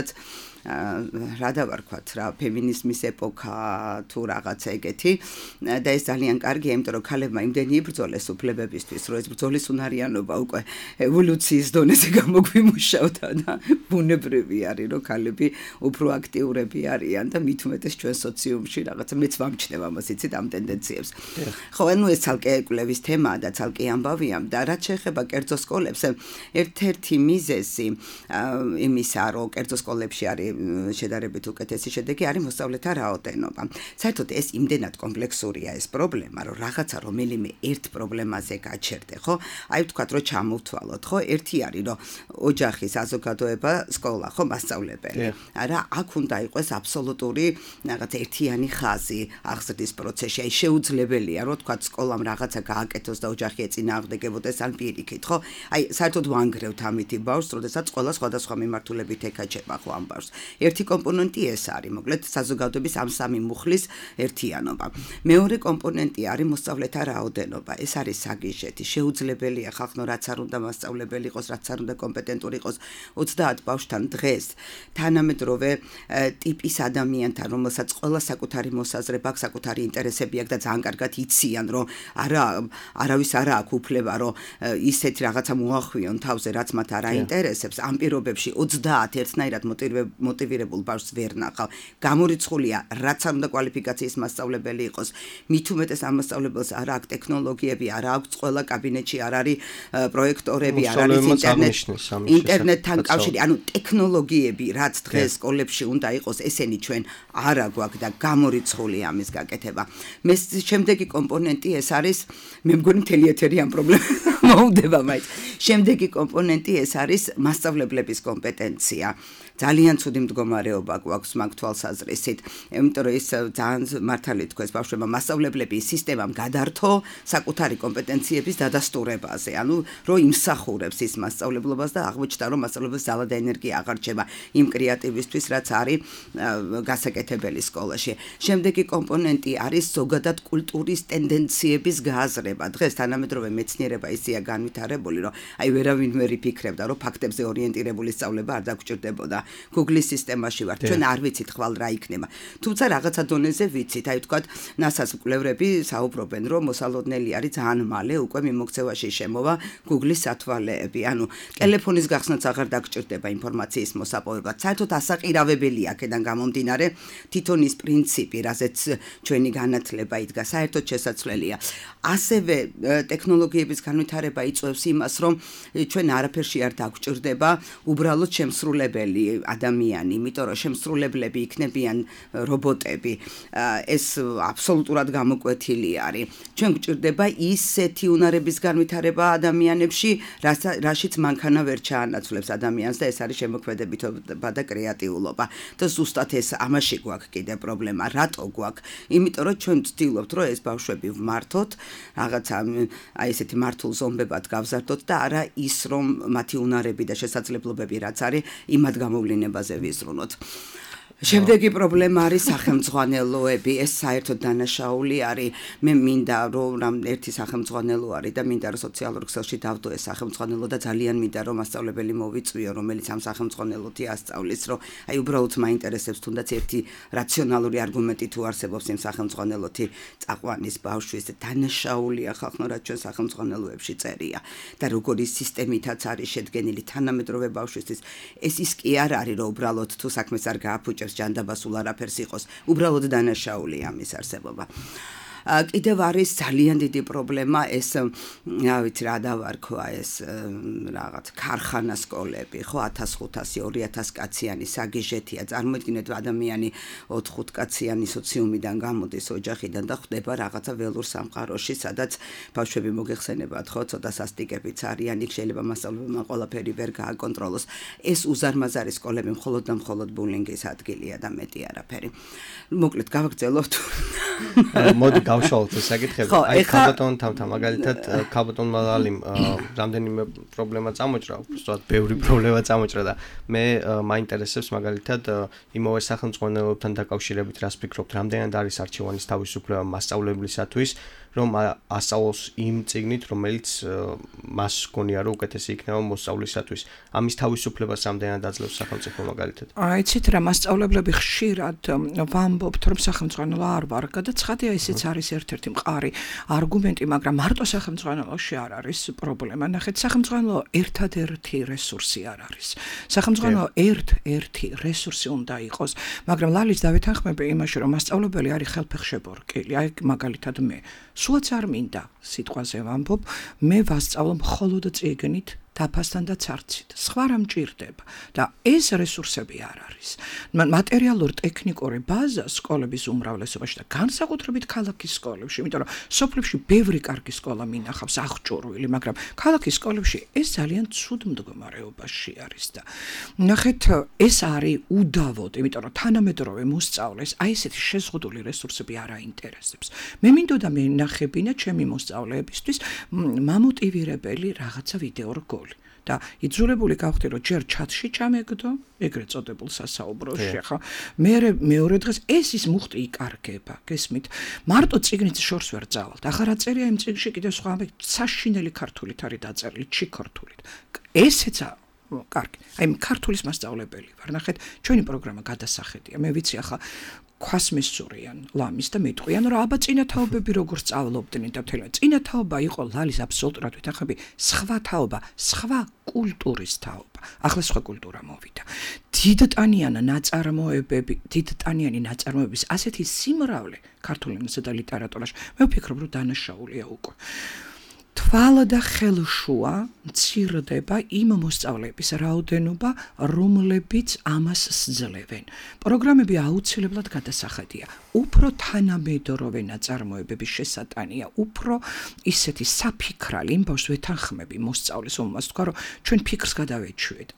რა დავარქვათ რა ფემინიზმის ეპოქა თუ რაღაცა ეგეთი და ეს ძალიან კარგია იმიტომ რომ ქალებმა იმდენი იბრძოლეს უფლებებისთვის რომ ეს ბრძოლის უნარიანობა უკვე ევოლუციის დონეზე გამოგვიმუშავდა და ბუნებრივი არის რომ ქალები უფრო აქტიურები არიან და მით უმეტეს ჩვენ სოციუმში რაღაცა მეც ვამჩნევ ამას იცით ამ ტენდენციებს ხო ანუ ეს ცალკე კვლევის თემაა და ცალკე ამბავია და რაც შეეხება კერძო სკოლებს ერთ-ერთი მიზეზი იმისა რომ კერძო სკოლებში არის შედარებით უკეთესი შედეგი არის მოსწავლეთა რაოდენობა. საერთოდ ეს იმდენად კომპლექსურია ეს პრობლემა, რომ რაღაცა რომელიმე ერთ პრობლემაზე გაჩერდე, ხო? აი ვთქვათ, რომ ჩამოვთვალოთ, ხო? ერთი არის, რომ ოჯახი, საზოგადოება, სკოლა, ხო, მასწავლებელი. არა, აქ უნდა იყოს აბსოლუტური რაღაც ერთიანი ხაზი აღზრდის პროცესში. აი შეუძლებელია, რომ ვთქვათ, სკოლამ რაღაცა გააკეთოს და ოჯახი ეწინააღმდეგებოდეს ან პირიქით, ხო? აი საერთოდ ვანგრევთ ამითი ბავშვს, როდესაც სკოლა სხვადასხვა მიმართულებით ეკაჩება ხო ამ ბავშვს. ერთი კომპონენტი ეს არის, მოკლედ საზოგადოების ამ სამი მუხლის ერთიანობა. მეორე კომპონენტი არის მოსწავლეთა რაოდენობა. ეს არის საგიჟეთი. შეუძლებელია ხალხო რაც არ უნდა მასწავლებელი იყოს, რაც არ უნდა კომპეტენტური იყოს 30 ბავშვთან დღეს თანამედროვე ტიპის ადამიანთან, რომელსაც ყველა საკუთარი მოსაზრება აქვს, საკუთარი ინტერესები აქვს და ძალიან კარგად იციან, რომ არავის არ აქვს უფლება, რომ ისეთი რაღაცა მოახვიონ თავზე, რაც მათ არ აინტერესებს. ამ პირობებში 30 ერთნაირად მოტივირებულ ბავშვს ვერ ნახავ. გამორიცხულია, რაც არ უნდა კვალიფიკაციის მასწავლებელი იყოს. მით უმეტეს ამ მასწავლებელს არ აქვს ტექნოლოგიები, არ აქვს ყველა კაბინეტში არ არის პროექტორები, არ არის ინტერნეტთან კავშირი, ანუ ტექნოლოგიები, რაც დღეს სკოლებში უნდა იყოს, ესენი ჩვენ არ აგვაქვს და გამორიცხულია რიცხული ამის გაკეთება. მე შემდეგი კომპონენტი ეს არის, მე მგონი მთელი ეთერი ამ პრობლემას მოუდება მაინც. შემდეგი კომპონენტი ეს არის მასწავლებლების კომპეტენცია. ძალიან ცუდი მდგომარეობა გვაქვს მაგ თვალსაზრისით, იმიტომ რომ ის ძალიან მართალი თქვენს ბავშვებმა მასწავლებლები სისტემამ გადართო საკუთარი კომპეტენციების დადასტურებაზე, ანუ რომ იმსახურებს ის მასწავლებლობას და აღმოჩნდა რომ მასწავლებლებს ძალა და ენერგია აღარ რჩება იმ კრეატივისთვის, რაც არის გასაკეთებელი სკოლაში. შემდეგი კომპონენტი არის ზოგადად კულტურის ტენდენციების გააზრება. დღეს თანამედროვე მეცნიერება ისეა განვითარებული, რომ აი ვერავინ ვერ იფიქრებდა, რომ ფაქტებზე ორიენტირებული სწავლება არ დაგჭირდებოდა. Google-ის სისტემაში ვართ. ჩვენ არ ვიცით ხვალ რა იქნება. თუმცა რაღაცა დონეზე ვიცით. აი თქვათ, NASA-ს მკვლევრები საუბრობენ, რომ მოსალოდნელი არის ძალიან მალე უკვე მიმოქცევაში შემოვა Google-ის სათვალეები. ანუ ტელეფონის გახსნაც აღარ დაგჭირდება ინფორმაციის მოსაპოვება. საერთოდ ასაყირავებელია აქედან გამომდინარე თვითონ ის პრინციპი, რაზეც ჩვენი განათლება იდგა, საერთოდ შესაძლებელია. ასევე ტექნოლოგიების განვითარება იწვევს იმას, რომ ჩვენ არაფერში არ დაგჭირდება უბრალოდ შემსრულებელი ადამიანი, იმიტომ რომ შემსრულებლები იქნებიან რობოტები. ეს აბსოლუტურად გამოკვეთილი არის. ჩვენ გვჭირდება ისეთი უნარების განვითარება ადამიანებში, რაშიც მანქანა ვერ ჩაანაცვლებს ადამიანს და ეს არის შემოქმედებითობა და კრეატიულობა. და ზუსტად ეს ამაში გვაქვს კიდე პრობლემა. რატო გვაქვს? იმიტომ რომ ჩვენ ვცდილობთ, რომ ეს ბავშვები ვმართოთ, რაღაცა აი ესეთი მართულ ზომბებად გავზარდოთ და არა ის, რომ მათი უნარები და შესაძლებლობები რაც არის, იმად გამოვლინებაზე ვიზრუნოთ. შემდეგი პრობლემა არის სახელმძღვანელოები. ეს საერთოდ დანაშაული არის. მე მინდა რომ ერთი სახელმძღვანელო არის და მინდა რომ სოციალურ ქსელში დავდო ეს სახელმძღვანელო და ძალიან მინდა რომ მასწავლებელი მოვიწვიო, რომელიც ამ სახელმძღვანელოთი ასწავლის, რომ აი უბრალოდ მაინტერესებს თუნდაც ერთი რაციონალური არგუმენტი თუ არსებობს იმ სახელმძღვანელოთი წაყვანის ბავშვის. დანაშაულია ხალხო, რაც ჩვენ სახელმძღვანელოებში წერია და როგორი სისტემითაც არის შედგენილი თანამედროვე ბავშვისთვის. ეს ის კი არ არის, რომ უბრალოდ თუ საქმეს არ გააფუჭებს ჯანდაბასულ არაფერს იყოს, უბრალოდ დანაშაულია ამის არსებობა. კიდევ არის ძალიან დიდი პრობლემა ეს, რა ვიცი რა დავარქვა ეს რაღაც ქარხანა სკოლები, ხო 1500-2000 კაციანი საგიჟეთია. წარმოიდგინეთ ადამიანი 4-5 კაციანი სოციუმიდან გამოდის ოჯახიდან და ხდება რაღაცა ველურ სამყაროში, სადაც ბავშვები მოგეხსენებათ, ხო, ცოტა სასტიკებიც არიან, იქ შეიძლება მასწავლებელმა ყველაფერი ვერ გააკონტროლოს. ეს უზარმაზარი სკოლები მხოლოდ და მხოლოდ ბულინგის ადგილია და მეტი არაფერი. მოკლედ გავაგრძელოთ. მოდი გავშალოთ ეს საკითხები. აი ქალბატონ თავთა მაგალითად ქალბატონ მალალიმ რამდენიმე პრობლემა წამოჭრა, უბრალოდ ბევრი პრობლემა წამოჭრა და მე მაინტერესებს მაგალითად იმავე სახელმძღვანელოებთან დაკავშირებით რას ფიქრობთ, რამდენად არის არჩევანის თავისუფლება მასწავლებლისათვის, რომ ასწავლოს იმ წიგნით, რომელიც მას გონია რომ უკეთესი იქნება მოსწავლისათვის. ამის თავისუფლებას რამდენად აძლევს სახელმწიფო მაგალითად? იცით რა, მასწავლებლები ხშირად ვამბობთ, რომ სახელმძღვანელო არ ვარ, გადაცხადია ისიც არის ერთ-ერთი მყარი არგუმენტი, მაგრამ მარტო სახელმძღვანელოში არ არის პრობლემა. ნახეთ, სახელმძღვანელო ერთადერთი რესურსი არ არის. სახელმძღვანელო ერთ-ერთი რესურსი უნდა იყოს, მაგრამ ლალის დავეთანხმები იმაში, რომ მასწავლებელი არის ხელფეხშებორკილი. აი მაგალითად მე სულაც არ მინდა სიტყვაზე ვამბობ, მე ვასწავლო მხოლოდ წიგნით დაფასთან და ცარცით. სხვა რა მჭირდება და ეს რესურსები არ არის. მატერიალურ ტექნიკური ბაზა სკოლების უმრავლესობაში და განსაკუთრებით ქალაქის სკოლებში, იმიტომ რომ სოფლებში ბევრი კარგი სკოლა მინახავს აღჭურვილი, მაგრამ ქალაქის სკოლებში ეს ძალიან ცუდ მდგომარეობაში არის და ნახეთ, ეს არის უდავოდ, იმიტომ რომ თანამედროვე მოსწავლეს აი ესეთი შეზღუდული რესურსები არ აინტერესებს. მე მინდოდა მენახებინა ჩემი მოსწავლეებისთვის მამოტივირებელი რაღაცა ვიდეო რგოლი. და იძულებული გავხდი, რომ ჯერ ჩატში ჩამეგდო, ეგრეთ წოდებულ სასაუბროში, ხო? მეორე დღეს ეს ის მუხტი იკარგება, გესმით? მარტო წიგნით შორს ვერ ძალავთ. ახლა წერია იმ წიგნში კიდევ სხვა საშინელი ქართულით არის დაწერილი, ჩიქართულით. ესეცა კარგი. აი ქართულის მასწავლებელი ვარ. ნახეთ, ჩვენი პროგრამა გადასახედია. მე ვიცი ახლა ქვას მისურიან ლამის და მეტყვიან, რომ აბა წინათაობები როგორ სწავლობდნენ და მთელი წინათაობა იყო ლალის აბსოლუტურად ვითანხმები სხვა თაობა, სხვა კულტურის თაობა. ახლა სხვა კულტურა მოვიდა. დიდტანიანი ნაწარმოებების ასეთი სიმრავლე ქართულ ენასა და ლიტერატურაში, მე ვფიქრობ, რომ დანაშაულია უკვე. თვალ და ხელშუა მცირდება იმ მოსწავლეების რაოდენობა, რომლებიც ამას სძლევენ. პროგრამები აუცილებლად გადასახადია. უფრო თანამედროვე ნაწარმოებების შესატანია, უფრო ისეთი საფიქრალი, იმ ბავშვს ვეთანხმები მოსწავლის, ომას თქვა, რომ ჩვენ ფიქრს გადავეჩვიეთ.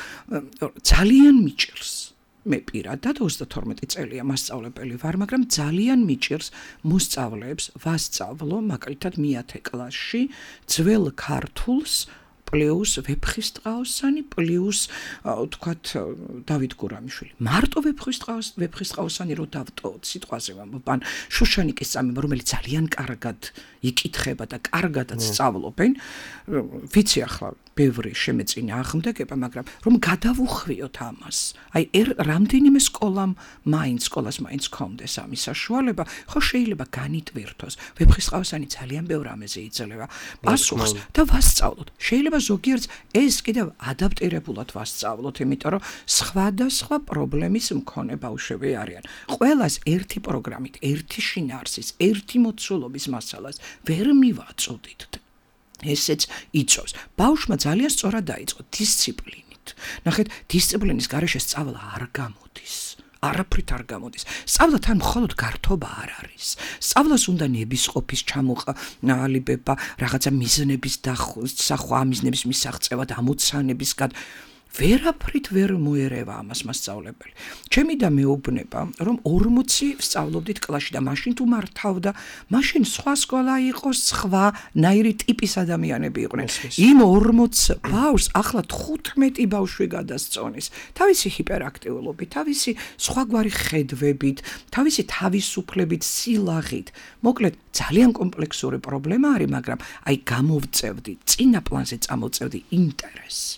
ძალიან მიჭირს. მე პირადად 32 წელია მასწავლებელი ვარ, მაგრამ ძალიან მიჭირს მოსწავლეებს ვასწავლო, მაგალითად მე-10 კლასში ძველ ქართულს პლუს ვეფხისტყაოსანი პლუს თქვათ დავით გურამიშვილი. მარტო ვეფხისტყაოსანი რო დავტოვოთ სიტყვაზე ვამბობ, შუშანიკის წამება, რომელიც ძალიან კარგად იკითხება და კარგადაც სწავლობენ, ვიცი ახლა ბევრი შემეწინა აღმდეგება, მაგრამ რომ გადავუხვიოთ ამას. აი რამდენიმე სკოლას მაინც ქონდეს ამის საშუალება, ხო შეიძლება განიტვირთოს. ვეფხისტყაოსანი ძალიან ბევრ რამეზე იძლევა პასუხს და ვასწავლოთ. შეიძლება ზოგიერთს ეს კიდევ ადაპტირებულად ვასწავლოთ, იმიტომ რომ სხვადასხვა პრობლემის მქონე ბავშვები არიან. ყველას ერთი პროგრამით, ერთი შინაარსის, ერთი მოცულობის მასალას ვერ მივაწოდით. ესეც იწევს. ბავშვმა ძალიან სწორად დაიწყო დისციპლინით. ნახეთ, დისციპლინის გარეშე სწავლა არ გამოდის. არაფრით არ გამოდის. სწავლა თან მხოლოდ გართობა არ არის. სწავლას უნდა ნებისყოფის ჩამოყალიბება, რაღაცა მიზნების დასახვა, მიზნების მისაღწევა და ამოცანებისგან ვერაფრით ვერ მოერევა ამას მასწავლებელი. ჩემი და მეუბნება, რომ 40 სწავლობდით კლასში და მაშინ თუ მართავდა, მაშინ სხვა სკოლა იყოს, სხვა ნაირი ტიპის ადამიანები იყვნენ. იმ 40 ბავშვს ახლა 15 ბავშვი გადასწონის. თავისი ჰიპერაქტიულობით, თავისი სხვაგვარი ხედვებით, თავისი თავისუფლებით, სილაღით. მოკლედ, ძალიან კომპლექსური პრობლემა არის, მაგრამ აი გამოვწევდი, წინა პლანზე წამოწევდი ინტერესს.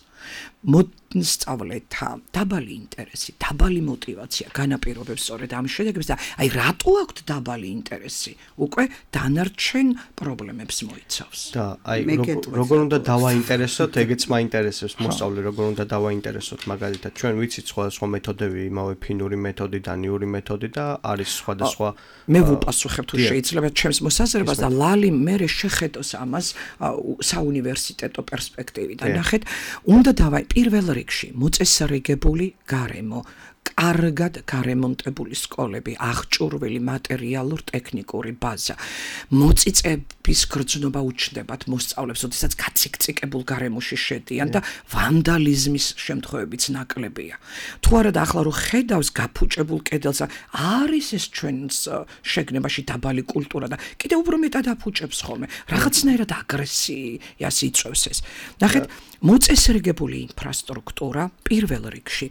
მოსწავლეთა დაბალი ინტერესი, დაბალი мотиваცია განაპირობებს სწორედ ამ შედეგებს და აი რატო აქვთ დაბალი ინტერესი? უკვე დანარჩენ პრობლემებს მოიცავს. და აი როგორ უნდა დავაინტერესოთ, ეგეც მაინტერესებს მოსწავლე, როგორ უნდა დავაინტერესოთ, მაგალითად, ჩვენ ვიცით სხვადასხვა მეთოდები, იმავე ფინური მეთოდი, დანიური მეთოდი და არის სხვადასხვა. მე ვუპასუხებ თუ შეიძლება ჩემს მოსაზრებას და ლალი მე შეხედოს ამას საუნივერსიტეტო პერსპექტივიდან. ნახეთ, უნდა პირველ რიგში მოწესრიგებული გარემო, კარგად გარემონტებული სკოლები, აღჭურვილი მატერიალურ-ტექნიკური ბაზა. მოწიწების გრძნობა უჩნდებათ მოსწავლეებს, როდესაც გაციკციკებულ გარემოში შედიან და ვანდალიზმის შემთხვევებიც ნაკლებია. თუ არა და ახლა რო ხედავს გაფუჭებულ კედელს, არის ეს ჩვენს შეგნებაში დაბალი კულტურა და კიდევ უფრო მეტად აფუჭებს ხოლმე. რაღაცნაირად აგრესიას იწვევს ეს. ნახეთ, მოწესრიგებული ინფრასტრუქტურა პირველ რიგში.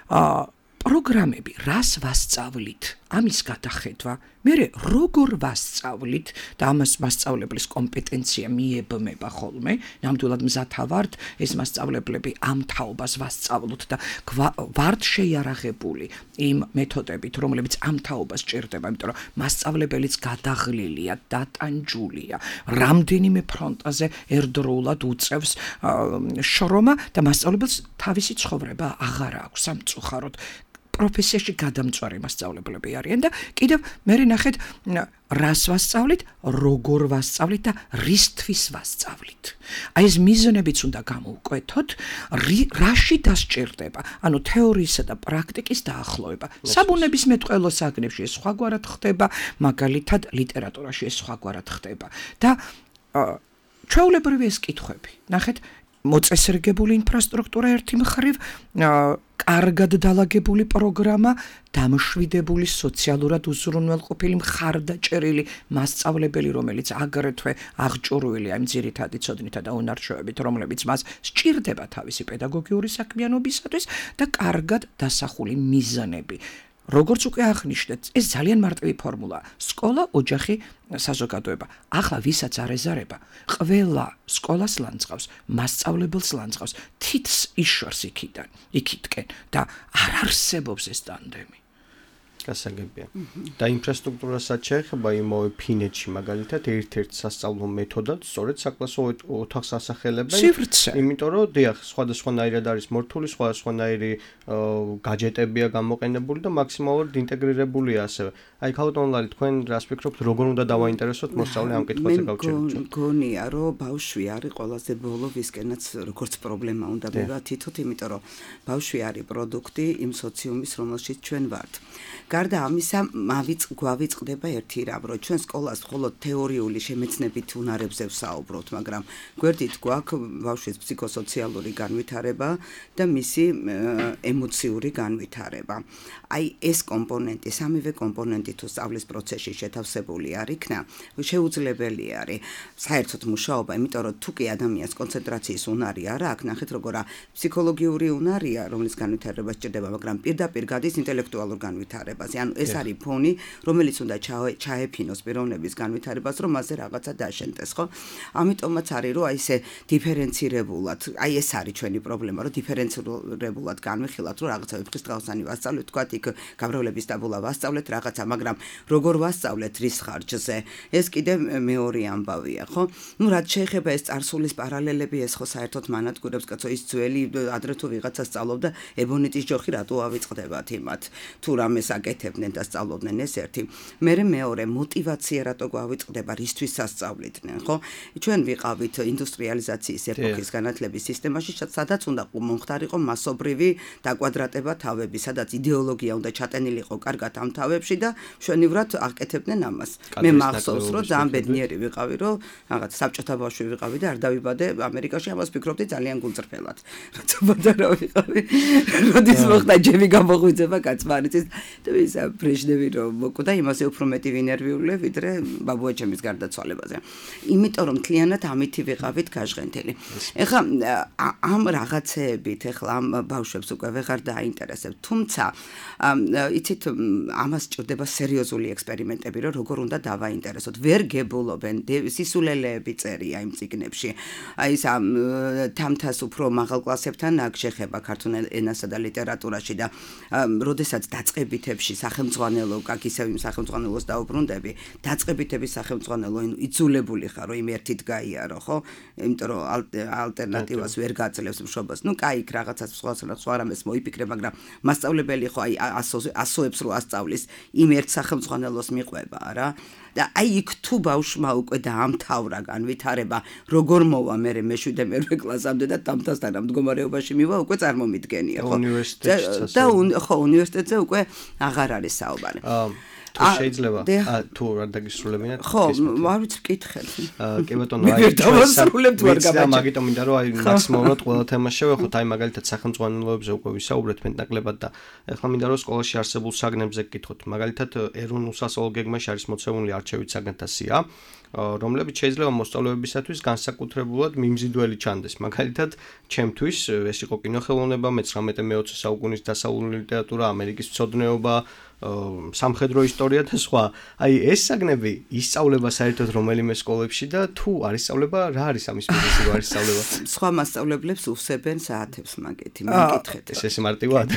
პროგრამები, რას ვასწავლით, ამის გადახედვა, მერე როგორ ვასწავლით და ამას მასწავლებლის კომპეტენცია მიებმება ხოლმე, ნამდვილად მზათა ვართ ეს მასწავლებლები ამ თაობას ვასწავლოთ და ვართ შეიარაღებული იმ მეთოდებით, რომლებიც ამ თაობას ჭირდება, იმიტომ რომ მასწავლებელიც გადაღლილია, დატანჯულია, რამდენიმე ფრონტაზე ერთდროულად უწევს შრომა და მასწავლებელს თავისი ცხოვრება აღარ აქვს სამწუხაროდ. პროფესიაში გადამწვარი მასწავლებლები არიან და კიდევ მე ნახეთ რას ვასწავლით, როგორ ვასწავლით და რისთვის ვასწავლით. აი ეს მიზნებიც უნდა გამოვკვეთოთ, რაში დასჭირდება, ანუ თეორიისა და პრაქტიკის დაახლოება. საბუნებისმეტყველო საგნებში ეს სხვაგვარად ხდება, მაგალითად ლიტერატურაში ეს სხვაგვარად ხდება და ჩვეულებრივი ეს კითხვები. ნახეთ, მოწესრიგებული ინფრასტრუქტურა ერთი მხრივ, კარგად დალაგებული პროგრამა, დამშვიდებული სოციალურად უზრუნველყოფილი მხარდაჭერილი მასწავლებელი, რომელიც აგრეთვე აღჭურვილია იმ ძირითადი ცოდნითა და უნარჩვევებით, რომლებიც მას სჭირდება თავისი პედაგოგიური საქმიანობისათვის და კარგად დასახული მიზნები. როგორც უკვე აღნიშნეთ, ეს ძალიან მარტივი ფორმულა. სკოლა, ოჯახი, საზოგადოება. ახლა ვისაც არ ეზარება, ყველა სკოლას ლანძღავს, მასწავლებელს ლანძღავს, თითს იშორს იქითკენ და არ არსებობს ეს ტანდემი. გასაგებია. და ინფრასტრუქტურასაც შეეხება იმავე ფინეთში მაგალითად ერთ-ერთ სასწავლო მეთოდად სწორედ საკლასო ოთახს ასახელებენ. სივრცე. იმიტომ რომ დიახ, სხვადასხვანაირად არის მორთული, სხვადასხვანაირი გაჯეტებია გამოყენებული და მაქსიმალურად ინტეგრირებულია ასევე. აი ქალბატონო, თქვენ რას ფიქრობთ, როგორ უნდა დავაინტერესოთ მოსწავლე ამ კითხვაზე გავჩერდეთ? მგონია, რომ ბავშვი არის ყველაზე ბოლო ვისკენაც როგორც პრობლემა უნდა მივათითოთ, იმიტომ რომ ბავშვი არის პროდუქტი იმ სოციუმის, რომელშიც ჩვენ ვართ. გარდა ამისა, გვავიწყდება ერთი რამ, რომ ჩვენ სკოლას მხოლოდ თეორიული შემეცნებით უნარებზე ვსაუბრობთ, მაგრამ გვერდით გვაქვს ბავშვის ფსიქოსოციალური განვითარება და მისი ემოციური განვითარება. აი ეს კომპონენტი, სამივე კომპონენტი თუ სწავლის პროცესში შეთავსებული არ იქნა, შეუძლებელი არის საერთოდ მუშაობა, იმიტომ რომ თუ კი ადამიანს კონცენტრაციის უნარი არ აქვს, ნახეთ როგორა ფსიქოლოგიური უნარია, რომლის განვითარება სჭირდება, მაგრამ პირდაპირ გადის ინტელექტუალურ განვითარებაზე. ანუ ეს არის ფონი, რომელიც უნდა ჩაეფინოს პიროვნების განვითარებას, რომ მასზე რაღაცა დაშენდეს, ხო? ამიტომაც არის, რომ აი ესე დიფერენცირებულად, აი ეს არის ჩვენი პრობლემა, რომ დიფერენცირებულად განვიხილავთ, რომ რაღაცა ვიფხისტყაოსანი ვასწავლეთ, თქვათ იქ გაბრავლების ტაბულა ვასწავლეთ რაღაცა, მაგრამ როგორ ვასწავლეთ რის ხარჯზე? ეს კიდე მეორე ამბავია, ხო? ნუ რაც შეეხება ეს წარსულის პარალელები, ეს ხო საერთოდ მანადგურებს, კაცო, ის ძველი ადრე თუ ვიღაცა სწავლობდა ებონიტის ჯოხი რატო ავიწყდებათ იმათ? თუ რამეს აკეთებდნენ და სწავლობდნენ ეს ერთი. მერე მეორე мотиваცია რატო გვავიწყდება, რისთვის სასწავლიდნენ, ხო? ჩვენ ვიყავით ინდუსტრიალიზაციის ეპოქის განათლების სისტემაში, სადაც უნდა მომხდარიყო მასობრივი დაკვადრატება თავები, სადაც იდეოლოგია უნდა ჩატენილიყო კარგად ამ თავებში და მშვენივრად აკეთებდნენ ამას. მე მახსოვს, რომ ძალიან ბედნიერი ვიყავი, რომ რაღაც საბჭოთა ბავშვი ვიყავი და არ დავიბადე ამერიკაში, ამას ვფიქრობდი ძალიან გულწრფელად. როცა პატარა ვიყავი, როდის მოხდა ჯემი გამოღვიძება კაცმა არის და ის ბრეჟნევი რომ მოკვდა, იმაზე უფრო მეტი ვინერვიულე, ვიდრე ბაბუაჩემის გარდაცვალებაზე. იმიტომ რომ მთლიანად ამითი ვიყავით გაჟღენთილი. ეხლა ამ რაღაცეებით, ეხლა ამ ბავშვებს უკვე ვეღარ დააინტერესებთ, თუმცა იცით, ამას სჭირდება სერიოზული ექსპერიმენტები, რომ როგორ უნდა დავაინტერესოთ. ვერ გებულობენ, სისულელეები წერია იმ წიგნებში. აი ეს თამთას უფრო მაღალ კლასებთან აქ შეხება ქართულ ენასა და ლიტერატურაში და როდესაც დაწყებითებში სახელმძღვანელო, კაკისევ იმ სახელმძღვანელოს დაუბრუნდები, დაწყებითების სახელმძღვანელო იძულებული ხარ, რომ იმ ერთით გაიარო, ხო? იმიტომ რომ ალტერნატივას ვერ გაძლევს მშობელს. ნუ კაი, იქ რაღაცას სხვა რამეს მოიფიქრე, მაგრამ მასწავლებელი ხო აი ასოებს რო ასწავლის, იმ ერთ სახელმძღვანელოს მიყვება, რა. და აი იქ თუ ბავშვმა უკვე დაამთავრა განვითარება, როგორ მოვა მე მეშვიდე მერვე კლასამდე და თამთასთან ამ მდგომარეობაში მივა, უკვე წარმომიდგენია, ხო? და ხო, უნივერსიტეტზე უკვე აღარ არის საუბარი. თუ შეიძლება თუ არ დაგისრულებინათ ხო, არ ვიცი ვკითხეთ. კი ბატონო, აი დავასრულებთ ვარ გაბაჭი. მაგიტომ მინდა რომ აი მაქსიმალურად ყველა თემას შევეხოთ, აი მაგალითად სახელმძღვანელოებზე უკვე ვისაუბრეთ მეტნაკლებად და ეხლა მინდა რომ სკოლაში არსებულ საგნებზე გკითხოთ. მაგალითად ეროვნულ სასწავლო გეგმაში არის მოცემული არჩევით საგნთა სია, რომლებიც შეიძლება მოსწავლეებისათვის განსაკუთრებულად მიმზიდველი ჩანდეს. მაგალითად, ჩემთვის ეს იყო კინოხელოვნება, მე-19-20 საუკუნის დასავლური ლიტერატურა, ამერიკის მცოდნეობა, სამხედრო ისტორია და სხვა. აი ეს საგნები ისწავლება საერთოდ რომელიმე სკოლებში და თუ არ ისწავლება, რა არის ამის მიზეზი, რა არის სწავლება? სხვა მასწავლებლებს უსებენ საათებს მაგეთი, მეკითხეთ. ეს მარტივად.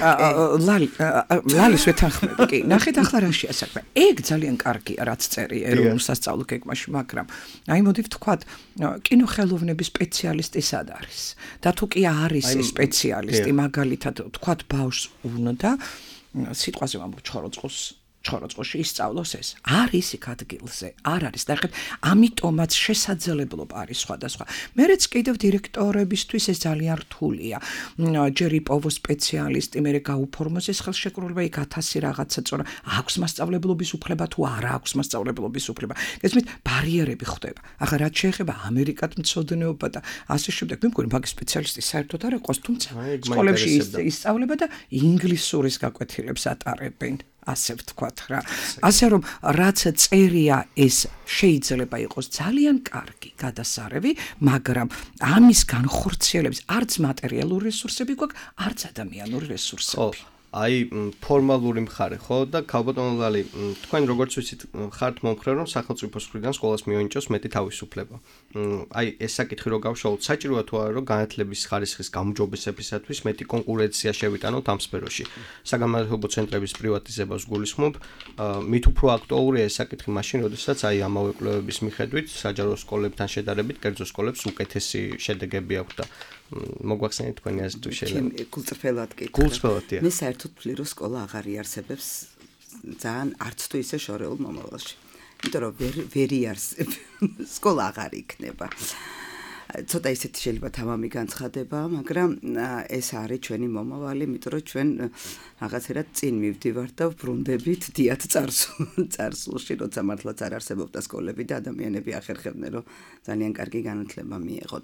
ლალის ვეთანხმები, კი. ნახეთ ახლა რა შეასაქმე. ეგ ძალიან კარგია, რაც წერია ეროვნულ სასწავლო გეგმაში, მაგრამ აი მოდი ვთქვათ, კინოხელოვნების სპეციალისტი სად არის? და თუ კი არის სპეციალისტი, მაგალითად ვთქვათ ბავშვს უნდა სიტყვაზე ვამბობ ჩხოროწყოში ისწავლოს ეს. არის იქ ადგილზე, არ არის. და ხეთ ამიტომაც შესაძლებლობა არის სხვადასხვა. მერეც კიდევ დირექტორებისთვის ეს ძალიან რთულია. ჯერ იპოვოს სპეციალისტი, მერე გაუფორმოს ეს ხელშეკრულება, იქ 1000 რაღაცა წონა. აქვს მასწავლებლობის უფლება თუ არა აქვს მასწავლებლობის უფლება. გესმით, ბარიერები ხდება. ახლა რაც შეეხება ამერიკად მცოდნეობა და ასე შემდეგ, მე მგონი მაგის სპეციალისტი საერთოდ არ იყოს, თუმცა სკოლებში ისწავლება და ინგლისურის გაკვეთილებს ატარებენ. ასე ვთქვათ რა. ასე რომ რაც წერია ეს შეიძლება იყოს ძალიან კარგი გადასარევი, მაგრამ ამის განხორციელების არც მატერიალური რესურსები გვაქვს, არც ადამიანური რესურსები. აი ფორმალური მხარე, ხო და ქალბატონო ლალი, თქვენ როგორც ვიცით, ხართ მომხრე რომ სახელმწიფოს მხრიდან სკოლას მიანიჭოს მეტი თავისუფლება. აი ეს საკითხი რო გავშალოთ, საჭიროა თუ არა რომ განათლების ხარისხის გაუმჯობესებისათვის მეტი კონკურენცია შევიტანოთ ამ სფეროში. საგანმანათლებლო ცენტრების პრივატიზებას გულისხმობ, მით უფრო აქტუალურია ეს საკითხი მაშინ, როდესაც აი ამავე კვლევების მიხედვით საჯარო სკოლებთან შედარებით კერძო სკოლებს უკეთესი შედეგები აქვს და მოგვახსენეთ თქვენი აზრი თუ შეიძლება. გულწრფელად კი. გულწრფელადია. მე საერთოდ ვთვლი რომ სკოლა აღარ იარსებებს ძალიან არც თუ ისე შორეულ მომავალში. იმიტომ რომ ვერ იარსებ. სკოლა აღარ იქნება. ცოტა ისეთი შეიძლება თამამი განცხადება, მაგრამ ეს არის ჩვენი მომავალი, იმიტომ რომ ჩვენ რაღაცერად წინ მივდივართ და ვბრუნდებით დიად წარსულში, როცა მართლაც არ არსებობდა სკოლები და ადამიანები ახერხებდნენ, რომ ძალიან კარგი განათლება მიეღოთ.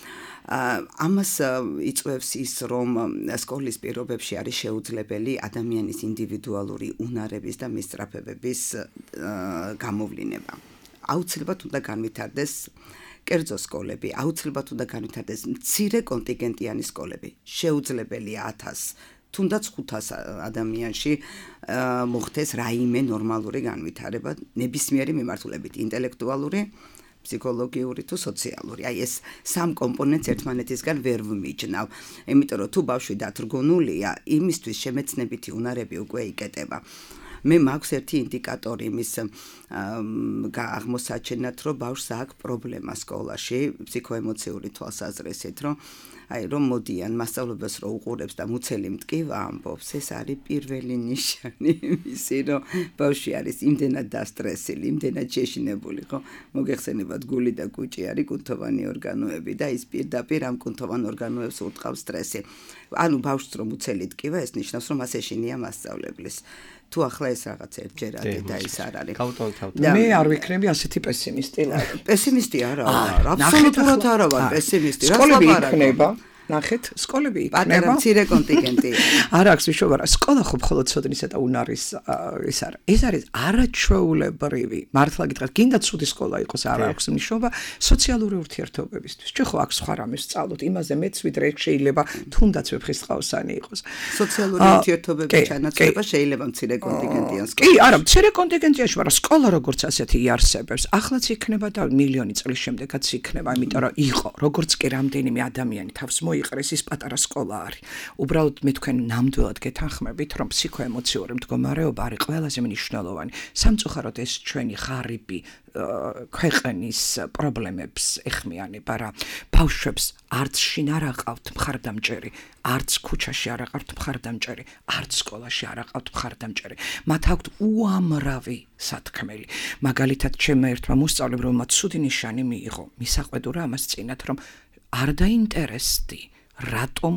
ამას იწვევს ის, რომ სკოლის პირობებში არის შეუძლებელი ადამიანის ინდივიდუალური უნარების და მისწრაფებების გამოვლინება. აუცილებლად უნდა განვითარდეს კერძო სკოლები, აუცილებლად უნდა განვითარდეს მცირე კონტინგენტიანი სკოლები. შეუძლებელია 1000, თუნდაც 500 ადამიანში მოხდეს რაიმე ნორმალური განვითარება ნებისმიერი მიმართულებით, ინტელექტუალური, ფსიქოლოგიური თუ სოციალური. აი ეს სამ კომპონენტს ერთმანეთისგან ვერ ვმიჯნავ. იმიტომ რომ თუ ბავშვი დათრგუნულია, იმისთვის შემეცნებითი უნარები უკვე იკეტება. მე მაქვს ერთი ინდიკატორი იმის აღმოსაჩენად, რომ ბავშვს აქვს პრობლემა სკოლაში, ფსიქოემოციური თვალსაზრისით, რომ მოდიან მასწავლებლებს რო უყურებს და მუცელი მტკივა ამბობს, ეს არის პირველი ნიშანი იმისი, რომ ბავშვი არის იმდენად დასტრესილი, იმდენად შეშინებული, ხო? მოგეხსენებათ, გული და კუჭი არის კუნთოვანი ორგანოები და ის პირდაპირ ამ კუნთოვან ორგანოებს ურტყავს სტრესი. ანუ ბავშვს რო მუცელი ტკივა, ეს ნიშნავს, რომ მას ეშინია მასწავლებლის. თუ ახლა ეს რაღაც ერთჯერადი და ის არ არის. მე არ ვიქნები ასეთი პესიმისტი. პესიმისტი არა ვარ, აბსოლუტურად არა ვარ პესიმისტი. სკოლები იქნება. ნახეთ, სკოლები იქნება. პატარა მცირე კონტინგენტი. არ აქვს მნიშვნელობა, სკოლა ხო მხოლოდ ცოდნისა და უნარის ეს არა. ეს არის არაჩვეულებრივი. მართლა გითხრათ, გინდა ცუდი სკოლა იყოს, არ აქვს მნიშვნელობა სოციალური ურთიერთობებისთვის. ჩვენ ხო აქ სხვა რამეს ვსწავლოთ, იმაზე მეც ვიდრე შეიძლება თუნდაც ვეფხისტყაოსანი იყოს. სოციალური ურთიერთობების ჩანაცვლება შეიძლება მცირე კონტინგენტიან სკოლაში. კი, არა, მცირე კონტინგენტიაში, მაგრამ სკოლა როგორც ასეთი იარსებებს, ახლაც იქნება და მილიონი წლის შემდეგაც იქნება, იმიტომ რომ იყო, როგორც კი რამდენიმე ადამიანი თავს მოიყრეს, ის პატარა სკოლა არის. უბრალოდ მე თქვენ ნამდვილად გეთანხმებით, რომ ფსიქოემოციური მდგომარეობა არის ყველაზე მნიშვნელოვანი. სამწუხაროდ ეს ჩვენი ღარიბი ქვეყნის პრობლემებს ეხმიანება რა. ბავშვებს არც შინ არ აყავთ მხარდამჭერი, არც ქუჩაში არ აყავთ მხარდამჭერი, არც სკოლაში არ აყავთ მხარდამჭერი. მათ აქვთ უამრავი სათქმელი. მაგალითად, ჩემმა ერთმა მოსწავლემ ცუდი ნიშანი მიიღო. მისაყვედურა ამას წინათ, რომ არ დაინტერესდი, რატომ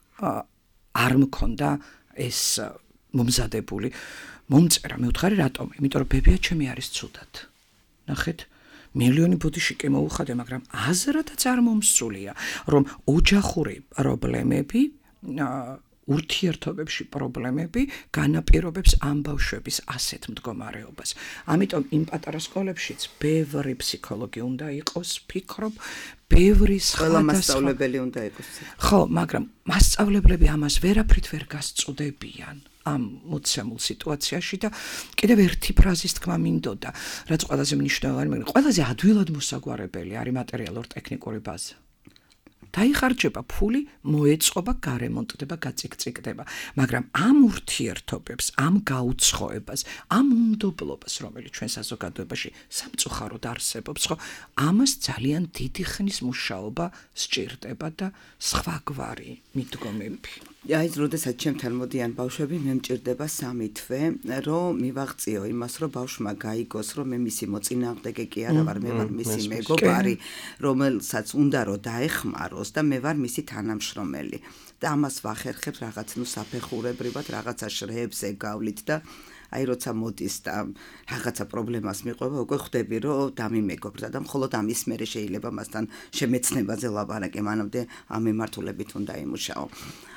არ მქონდა ეს მომზადებული მომწერა. მე ვთხარი რატომ? იმიტომ რომ ბებია ჩემი არის ცუდად. ნახეთ, მილიონი ბუდიში კი მოუხადე, მაგრამ აზრადაც არ მომსწულია, რომ ოჯახური პრობლემები, ურთიერთობებში პრობლემები განაპირობებს ამ ბავშვების ასეთ მდგომარეობას. ამიტომ იმ პატარა სკოლებშიც ბევრი ფსიქოლოგი უნდა იყოს, ფიქრობ, ბევრი ყველა მასწავლებელი უნდა იყოს. ხო, მაგრამ მასწავლებლები ამას ვერაფრით ვერ გასწუდებიან. ამ მოცემულ სიტუაციაში და კიდევ ერთი ფრაზის თქმა მინდოდა, რაც ყველაზე მნიშვნელოვანი, მაგრამ ყველაზე ადვილად მოსაგვარებელი არის მატერიალურ-ტექნიკური ბაზა. დაიხარჯება ფული, მოეწყობა, გარემონტდება, გაწიკწიკდება, მაგრამ ამ ურთიერთობებს, ამ გაუცხოებას, ამ უნდობლობას, რომელიც ჩვენ საზოგადოებაში სამწუხაროდ არსებობს, ხო, ამას ძალიან დიდი ხნის მუშაობა სჭირდება და სხვაგვარი მიდგომები. აი, როდესაც ჩემთან მოდიან ბავშვები, მე მჭირდება 3 თვე, რომ მივაღწიო იმას, რომ ბავშვმა გაიგოს, რომ მე მისი მოწინააღმდეგე კი არა ვარ, მე ვარ მისი მეგობარი, რომელსაც უნდა რომ დაეხმაროს და მე ვარ მისი თანამშრომელი. და ამას ვახერხებ რაღაც საფეხურებრივად, რაღაცა შრეებს ეგავლით და აი როცა მოდის და რაღაცა პრობლემას მიყვება, უკვე ხვდები, რომ დამიმეგობრდა და მხოლოდ ამის მერე შეიძლება მასთან შემეცნებაზე ლაპარაკი, მანამდე ამ მიმართულებით უნდა იმუშაო.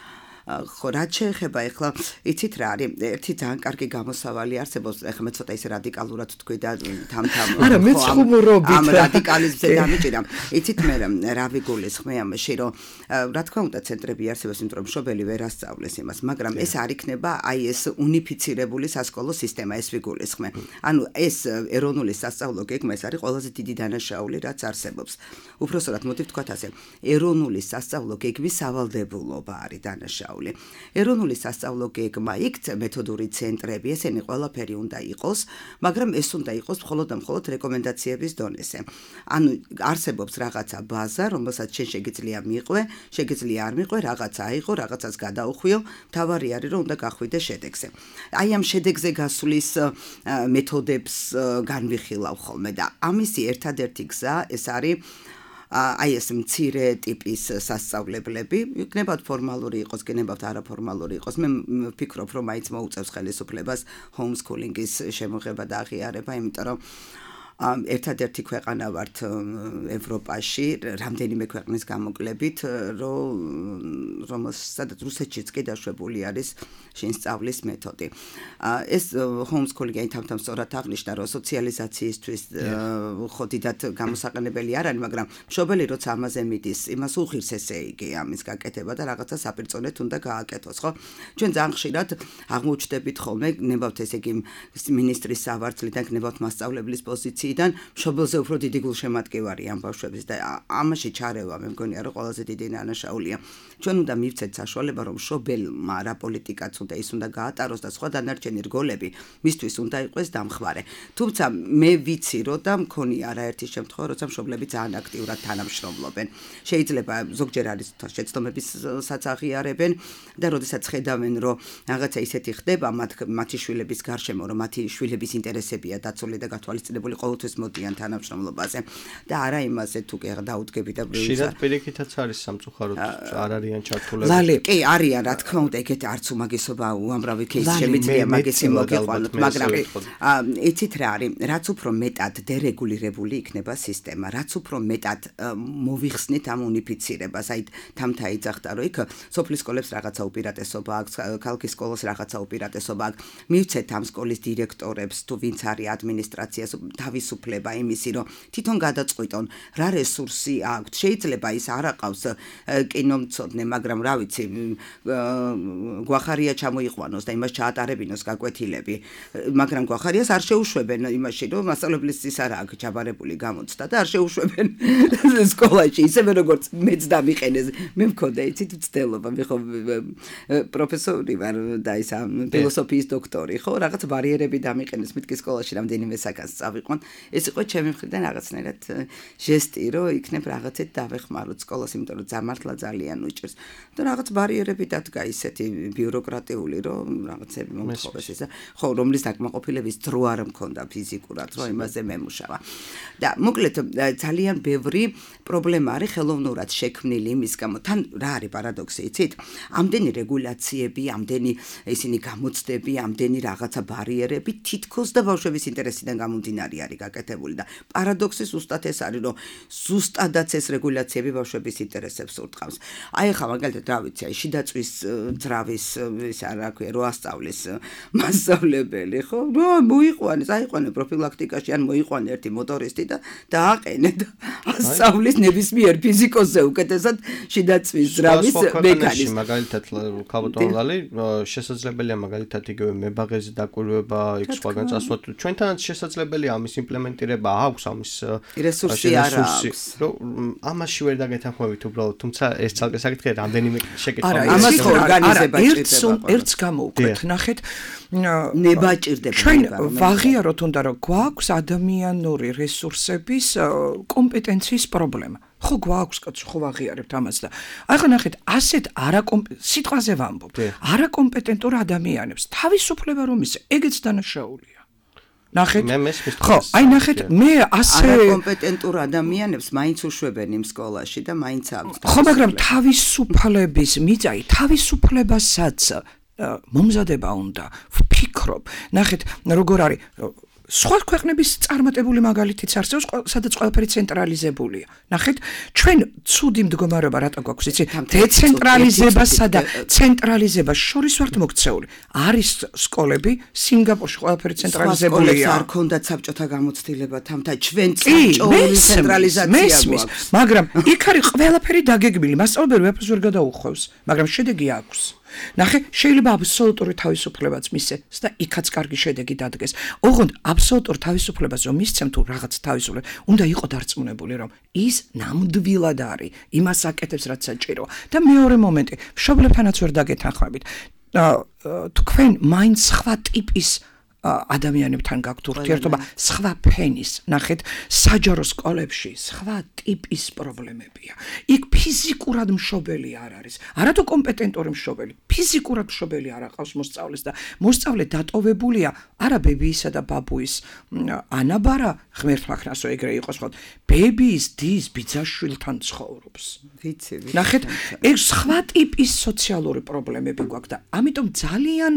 ხო, რაც შეეხება ეხლა, იცით რა არის, ერთი ძალიან კარგი გამოსავალი არსებობს, ეხლა მე ცოტა ისე რადიკალურად თქვი და თამთამ არა, მეც ხუმრობით ამ რადიკალიზმზე დამიჭირა. იცით მე რა ვიგულისხმე ამაში, რომ რა თქმა უნდა ცენტრები არსებობს, იმიტომ რომ მშობელი ვერ ასწავლეს იმას, მაგრამ ეს არ იქნება აი ეს უნიფიცირებული სასკოლო სისტემა, ეს ვიგულისხმე. ანუ ეს ეროვნული სასწავლო გეგმა ეს არის ყველაზე დიდი დანაშაული, რაც არსებობს. უпростоრად მოდი ვთქვათ ასე, ეროვნული სასწავლო გეგმის სავალდებულობა არის დანაშაული. ეროვნული სასწავლო გეგმა იქ მეთოდური ცენტრები, ესენი ყველაფერი უნდა იყოს, მაგრამ ეს უნდა იყოს მხოლოდ და მხოლოდ რეკომენდაციების დონეზე. ანუ არსებობს რაღაცა ბაზა, რომელსაც შეგიძლია მიყვე, შეგიძლია არ მიყვე, რაღაცა აიღო, რაღაცას გადაუხვიო, თავარი არის რომ უნდა გახვიდე შედეგზე. აი ამ შედეგზე გასვლის მეთოდებს განვიხილავ ხოლმე და ამისი ერთადერთი გზა ეს არის აი ეს მცირე ტიპის სასწავლებლები, იქნებათ ფორმალური იყოს, იქნებათ არაფორმალური იყოს. მე ვფიქრობ, რომ მაინც მოუწევს ხელისუფლებას ჰომსკულინგის შემოღება და აღიარება, იმიტომ რომ ერთადერთი ქვეყანა ვართ ევროპაში, რამდენიმე ქვეყნის გამოკლებით, რომელსაც რუსეთშიც კი დაშვებული არის შინსწავლის მეთოდი. ეს ჰომსკულინგი თამთამ სწორად აღნიშნა, რომ სოციალიზაციისთვის ხო დიდად გამოსაყენებელი არ არის, მაგრამ მშობელი როცა ამაზე მიდის, იმას უღირს ესე იგი ამის გაკეთება და რაღაცა საპირწონეთ უნდა გააკეთოს, ხო? ჩვენ ძალიან ხშირად აღმოჩნდებით ხოლმე, გნებავთ ესე იგი მინისტრის სავარძლიდან, გნებავთ მასწავლებლის პოზიციიდან მშობელზე უფრო დიდი გულშემატკივარი ამ ბავშვების და ამაში ჩარევა მე მგონია რომ ყველაზე დიდი დანაშაულია. ჩვენ უნდა მივცეთ საშუალება რომ მშობელმა რა პოლიტიკაც უნდა ის უნდა გაატაროს და სხვა დანარჩენი რგოლები მისთვის უნდა იყოს დამხმარე. თუმცა მე ვიცი რომ და მქონია არაერთი შემთხვევა როცა მშობლები ძალიან აქტიურად თანამშრომლობენ. შეიძლება ზოგჯერ არის შეცდომებისაც აღიარებენ და როდესაც ხედავენ რომ რაღაცა ისეთი ხდება მათი შვილების გარშემო რომ მათი შვილების ინტერესებია დაცული და გათვალისწინებული ყოველთვის მოდიან თანამშრომლობაზე და არა იმაზე თუ კი დაუდგები და ხშირად პირიქითაც არის სამწუხაროდ არ არიან ჩართულები. ლალი, კი არიან, რა თქმა უნდა, ეგეთი არც უმაგისობა უამრავი кейსი შემიძლია მაგისი მოგიყვანოთ, მაგრამ იცით რა არის, რაც უფრო მეტად დერეგულირებული იქნება სისტემა, რაც უფრო მეტად მოვიხსნით ამ უნიფიცირებას, აი თამთა იძახდა რომ იქ სოფლის სკოლებს რაღაცა უპირატესობა აქვს, ქალაქის სკოლას რაღაცა უპირატესობა აქვს, მივცეთ ამ სკოლის დირექტორებს თუ ვინც არის ადმინისტრაციას თავისუფლება იმისი რომ თვითონ გადაწყვიტონ რა რესურსი აქვს. შეიძლება ის არ აყავს კინომცოდნე, მაგრამ რა ვიცი, გვახარია ჩამოიყვანოს და იმას ჩაატარებინოს გაკვეთილები, მაგრამ გვახარიას არ შეუშვებენ იმაში რომ მასწავლებლის ის არ აქვს ჩაბარებული გამოცდა და არ შეუშვებენ სკოლაში, ისევე როგორც მეც დამიყენეს. მე მქონდა იცით ვცდელობა, მე ხო პროფესორი ვარ და ის ფილოსოფიის დოქტორი, ხო, რაღაც ბარიერები დამიყენეს მეთქი სკოლაში რამდენიმე საკანს წავიყვან. ეს იყო ჩემი მხრიდან რაღაცნაირად ჟესტი, რომ იქნებ რაღაცეთ დავეხმაროთ სკოლას, იმიტომ რომ მართლა ძალიან უჭირს. და რაღაც ბარიერები დადგა ისეთი ბიუროკრატიული, რომ რაღაცები მომთხოვეს ისა. ხო, რომლის დაკმაყოფილების დრო არ მქონდა ფიზიკურად, რომ იმაზე მემუშავა. და მოკლედ ძალიან ბევრი პრობლემა არის ხელოვნურად შექმნილი იმის გამო. თან რა არის პარადოქსი, იცით? ამდენი რეგულაციები, ამდენი ისინი გამოცდები, ამდენი რაღაცა ბარიერები თითქოს და ბავშვების ინტერესიდან გამომდინარე არის გაკეთებული და პარადოქსი ზუსტად ეს არის, რომ ზუსტადაც ეს რეგულაციები ბავშვების ინტერესებს ურტყავს. აი ახლა მაგალითად რა ვიცი, აი შიდაწვის ძრავის ის რა ქვია, რო ასწავლის მასწავლებელი, ხო? რო მოიყვანეს, აიყვანე პროფილაქტიკაში, ან მოიყვანე ერთი მოტორისტი და დააყენე და ასწავლის ნებისმიერ ფიზიკოსზე უკეთესად შიდაწვის ძრავის მექანიზმს. მაგალითად ქალბატონლალი შესაძლებელია მაგალითად იგივე მებაღეზე დაკვირვება, იქ სხვაგან წასვლა. ჩვენთანაც შესაძლებელია ამის იმპლემენტირება, აქვს ამის რესურსი არ აქვს. რომ ამაში ვერ დაგეთანხმებით უბრალოდ, თუმცა ეს ცალკე საკითხია, რამდენიმე შეკითხვა. ამას ორგანიზება ჭირდება. ერთს გამოვკვეთ, ნახეთ, ნება ჭირდება. ჩვენ ვაღიაროთ უნდა რომ გვაქვს ადამიანური რესურსების კომპეტენციის პრობლემა. ხო გვაქვს კაცო, ხო ვაღიარებთ ამას და ახლა ნახეთ, ასეთ სიტყვაზე ვამბობ, არაკომპეტენტურ ადამიანებს თავისუფლება რომ ისე, ეგეც დანაშაულია. ნახეთ, ხო, აი ნახეთ, მე ასე არაკომპეტენტურ ადამიანებს მაინც უშვებენ იმ სკოლაში და მაინც აქვს. ხო, მაგრამ თავისუფლების მიწაი, თავისუფლებასაც მომზადება უნდა. ვფიქრობ, ნახეთ, როგორ არის სხვა ქვეყნების წარმატებული მაგალითიც არსებობს, სადაც ყველაფერი ცენტრალიზებულია. ნახეთ, ჩვენ ცუდი მდგომარეობა რატო გვაქვს, იცი? დეცენტრალიზებასა და ცენტრალიზებას შორის ვართ მოქცეული. არის სკოლები, სინგაპურში ყველაფერი ცენტრალიზებულია. არ ქონდათ საბჭოთა გამოცდილება თამთა ჩვენ საბჭოური ცენტრალიზაცია გვაქვს. მაგრამ იქ არის ყველაფერი დაგეგმილი, მასწავლებელი ვეფერს ვერ გადაუხვევს, მაგრამ შედეგი აქვს. ნახე, შეიძლება აბსოლუტური თავისუფლებაც მისცეს და იქაც კარგი შედეგი დადგეს. ოღონდ აბსოლუტურ თავისუფლებას რომ მისცემ თუ რაღაც თავისუფლება, უნდა იყოს დარწმუნებული, რომ ის ნამდვილად არის, იმას აკეთებს, რაც საჭირო. და მეორე მომენტი, მშობლებთანაც ვერ დაგეთანხმებით. თქვენ მაინც სხვა ტიპის ადამიანებთან გაქვთ ურთიერთობა, სხვა ფენის, ნახეთ, საჯარო სკოლებში სხვა ტიპის პრობლემებია. იქ ფიზიკურად მშობელი არ არის. არათუ კომპეტენტური მშობელი, ფიზიკურად მშობელი არ აყავს მოსწავლეს და მოსწავლე დატოვებულია არა ბებიისა და ბაბუის ანაბარა ღმერთმახნასო ეგრე იყოს ხო? ბებიის დის ბიძაშვილთან ცხოვრობს. ვიცი. ნახეთ, ეგ სხვა ტიპის სოციალური პრობლემები გვაქვს და ამიტომ ძალიან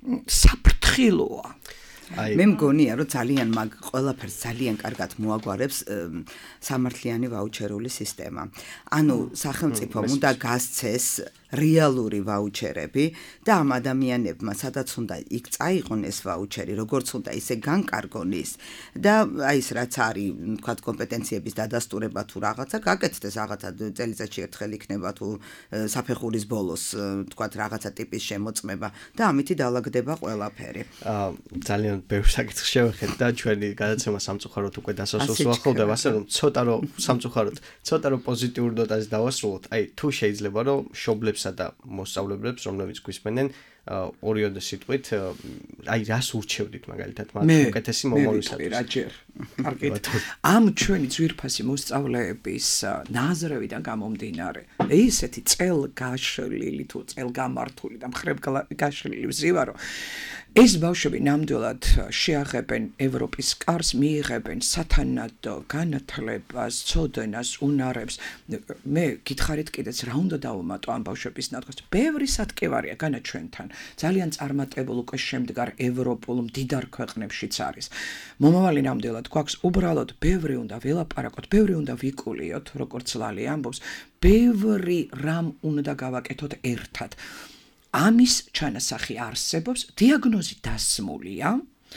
საფრთხილოა. მე მგონია რომ ძალიან მაგ ყველაფერს ძალიან კარგად მოაგვარებს სამართლიანი ვაუჩერული სისტემა. ანუ სახელმწიფომ უნდა გასცეს რეალური ვაუჩერები და ამ ადამიანებმა სადაც უნდა იქ წაიღონ ეს ვაუჩერი, როგორც უნდა ისე განკარგონ ის და აი ეს რაც არის, თქვათ კომპეტენციების დადასტურება თუ რაღაცა, გაკეთდეს რაღაცა წელიწადში ერთხელ იქნება თუ საფეხურის ბოლოს, თქვათ რაღაცა ტიპის შემოწმება და ამით დაალაგდება ყველაფერი. ძალიან ბევრ საკითხს შევხედეთ და ჩვენი გადაცემა სამწუხაროდ უკვე დასასრულს ვახავდა, ასე რომ ცოტა რომ სამწუხაროდ, ცოტა რომ პოზიტიურ ნოტაზე დავასრულოთ, აი თუ შეიძლება რომ მშობლებსა და მოსწავლებლებს, რომლებიც გვისმენენ, ორიოდე სიტყვით, აი რას ურჩევდით მაგალითად მათ უკეთესი მომავლისათვის. რაჯერ. კარგით. ამ ჩვენი ძვირფასი მოსწავლეების ნაზრევიდან გამომდინარე, ესეთი წელგაშლილი თუ წელგამართული და მხრებგაშლილი ვზივარო ეს ბავშვები ნამდვილად შეაღებენ ევროპის კარს, მიიღებენ სათანადო განათლებას, ცოდნას, უნარებს. მე გითხარით კიდეც რა უნდა დავუმატო ამ ბავშვების ნათქვამს. ბევრი სატკივარია განა ჩვენთან. ძალიან წარმატებულ უკვე შემდგარ ევროპულ მდიდარ ქვეყნებშიც არის. მომავალი ნამდვილად გვაქვს, უბრალოდ ბევრი უნდა ველაპარაკოთ, ბევრი უნდა ვიკულიოთ, როგორც ლალი ამბობს, ბევრი რამ უნდა გავაკეთოთ ერთად. ამის ჩანასახი არსებობს, დიაგნოზი დასმულია.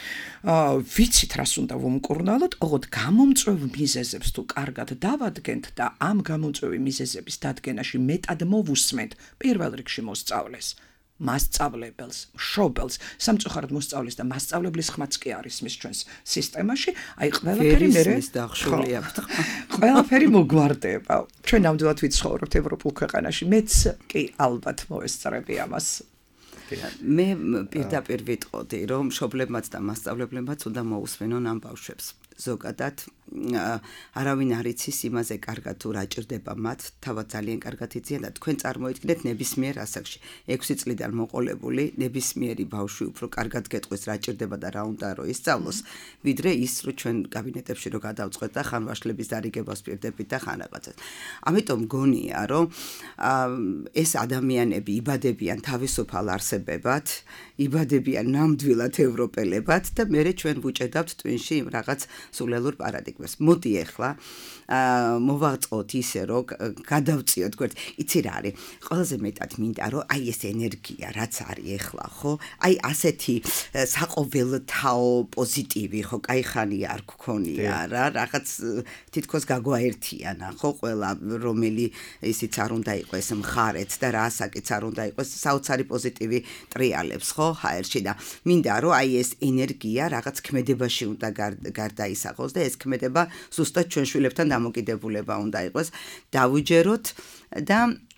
ვიცით რას უნდა ვუმკურნალოთ, ოღონდ გამომწვევ მიზეზებს თუ კარგად დავადგენთ და ამ გამომწვევი მიზეზების დადგენაში მეტად მოვუსმენთ პირველ რიგში მოსწავლეს. მასწავლებელს, მშობელს, სამწუხაროდ მოსწავლის და მასწავლებლის ხმაც კი არის მის ჩვენს სისტემაში, აი ყველაფერი მერე დაახშულია. ყველაფერი მოგვარდება. ჩვენ ნამდვილად ვიცხოვრობთ ევროპულ ქვეყანაში, მეც კი ალბათ მოესწრები ამას. მე პირდაპირ ვიტყოდი, რომ მშობლებმაც და მასწავლებლებმაც უნდა მოусმენონ ამ ბავშვებს. ზოგადად არავინ არ იცის იმაზე კარგად თუ რა ჭირდება მათ, თავად ძალიან კარგად იციან და თქვენ წარმოიდგინეთ ნებისმიერ ასაკში 6 წლიდან მოყოლებული ნებისმიერი ბავშვი უფრო კარგად გეტყვის რა ჭირდება და რა უნდა რომ ისწავლოს, ვიდრე ის რომ ჩვენ კაბინეტებში რომ გადავწყვეტ და ხან ვაშლების დარიგებას პირდებით და ხან რაღაცას. ამიტომ მგონია რომ ეს ადამიანები იბადებიან თავისუფალ არსებებად, იბადებიან ნამდვილად ევროპელებად და მერე ჩვენ ვუჭედავთ ტვინში რაღაც სულელურ პარადიგმას. მოდი ახლა მოვაწყოთ ისე რომ გადავწიოთ გვერდ. იცი რა არის? ყველაზე მეტად მინდა რომ აი ეს ენერგია რაც არის ახლა, ხო? აი ასეთი საყოველთაო პოზიტივი, ხო, кайხანი არ გქონია რა, რაღაც თითქოს გაგვაერთიანა, ხო, ყველა რომელი ისიც არ უნდა იყოს მხარეც და რა ასაკიც არ უნდა იყოს, საოცარი პოზიტივი ტრიალებს, ხო, ჰაერში და მინდა რომ აი ეს ენერგია რაღაც ქმედებაში უნდა გარდაისახოს და ეს ქმედება ზუსტად ჩვენ შვილებთან დამოკიდებულება უნდა იყოს. დავუჯეროთ და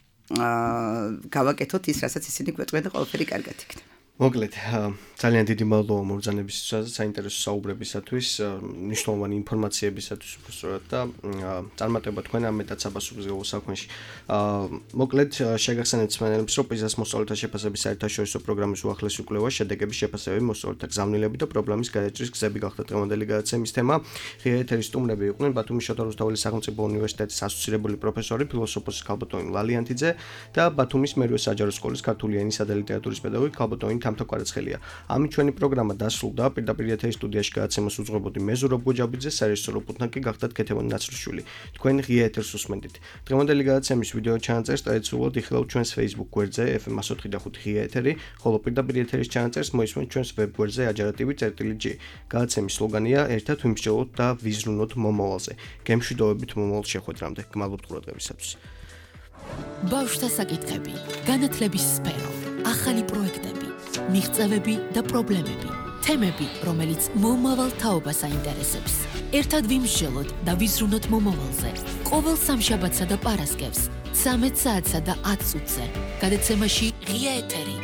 გავაკეთოთ ის, რასაც ისინი გვეტყვიან და ყველაფერი კარგად იქნება. მოკლედ, ძალიან დიდი მადლობა მოგზაურობისათვის, საინტერესო საუბრებისათვის, მნიშვნელოვანი ინფორმაციებისათვის უბრალოდ და წარმატება თქვენ ამ მეტად საბასუბზეულო საქმეში. მოკლედ, შეგახსენებთ მსმენელებს, რომ პიზას მოსწავლეთა შეფასების საერთაშორისო პროგრამის უახლესი უკვლევა შედეგების შეფასებები, მოსწავლეთა გზავნილები და პრობლემის გადაჭრის გზები გახდა დღევანდელი გადაცემის თემა. ღია ეთერის სტუმრები იყვნენ ბათუმის შოთა რუსთაველის სახელმწიფო უნივერსიტეტის ასოცირებული პროფესორი, ფილოსოფოსი ქალბატონი ლალიანთიძე და ბათუმის მერვე საჯარო სკოლის ქართული ენისა და ლიტერატურის პედაგოგი ქალბატონი თამთა კვარაცხელია. ამით ჩვენი პროგრამა დასრულდა. პირდაპირ ეთერის სტუდიაში გადაცემას უძღვებოდი მე ზურაბ გუჯაბიძე, საერთაშორისო პუტნაკი გახდათ კეთევან ნაცრუშვილი. თქვენ ღია ეთერს უსმენდით. დღევანდელი გადაცემის ვიდეო ჩანაწერს ტრადიციულად იხილავთ ჩვენს Facebook გვერდზე FM104.5 ღია ეთერი, ხოლო პირდაპირ ეთერის ჩანაწერს მოისმენთ ჩვენს ვებ გვერდზე ajarativi.g. გადაცემის სლოგანია ერთად ვიმსჯელოთ და ვიზრუნოთ მომავალზე. გემშვიდობებით მომავალ შეხვედრამდე. გმადლობთ ყურადღებისათვის. ბავშვთა საკითხები, განათლების სფერო, ახალი პროექტები, მიღწევები და პრობლემები, თემები, რომელიც მომავალ თაობას აინტერესებს. ერთად ვიმსჯელოთ და ვიზრუნოთ მომავალზე. ყოველ სამშაბათსა და პარასკევს 13 საათსა და 10 წუთზე. გადაცემაში ღია ეთერი.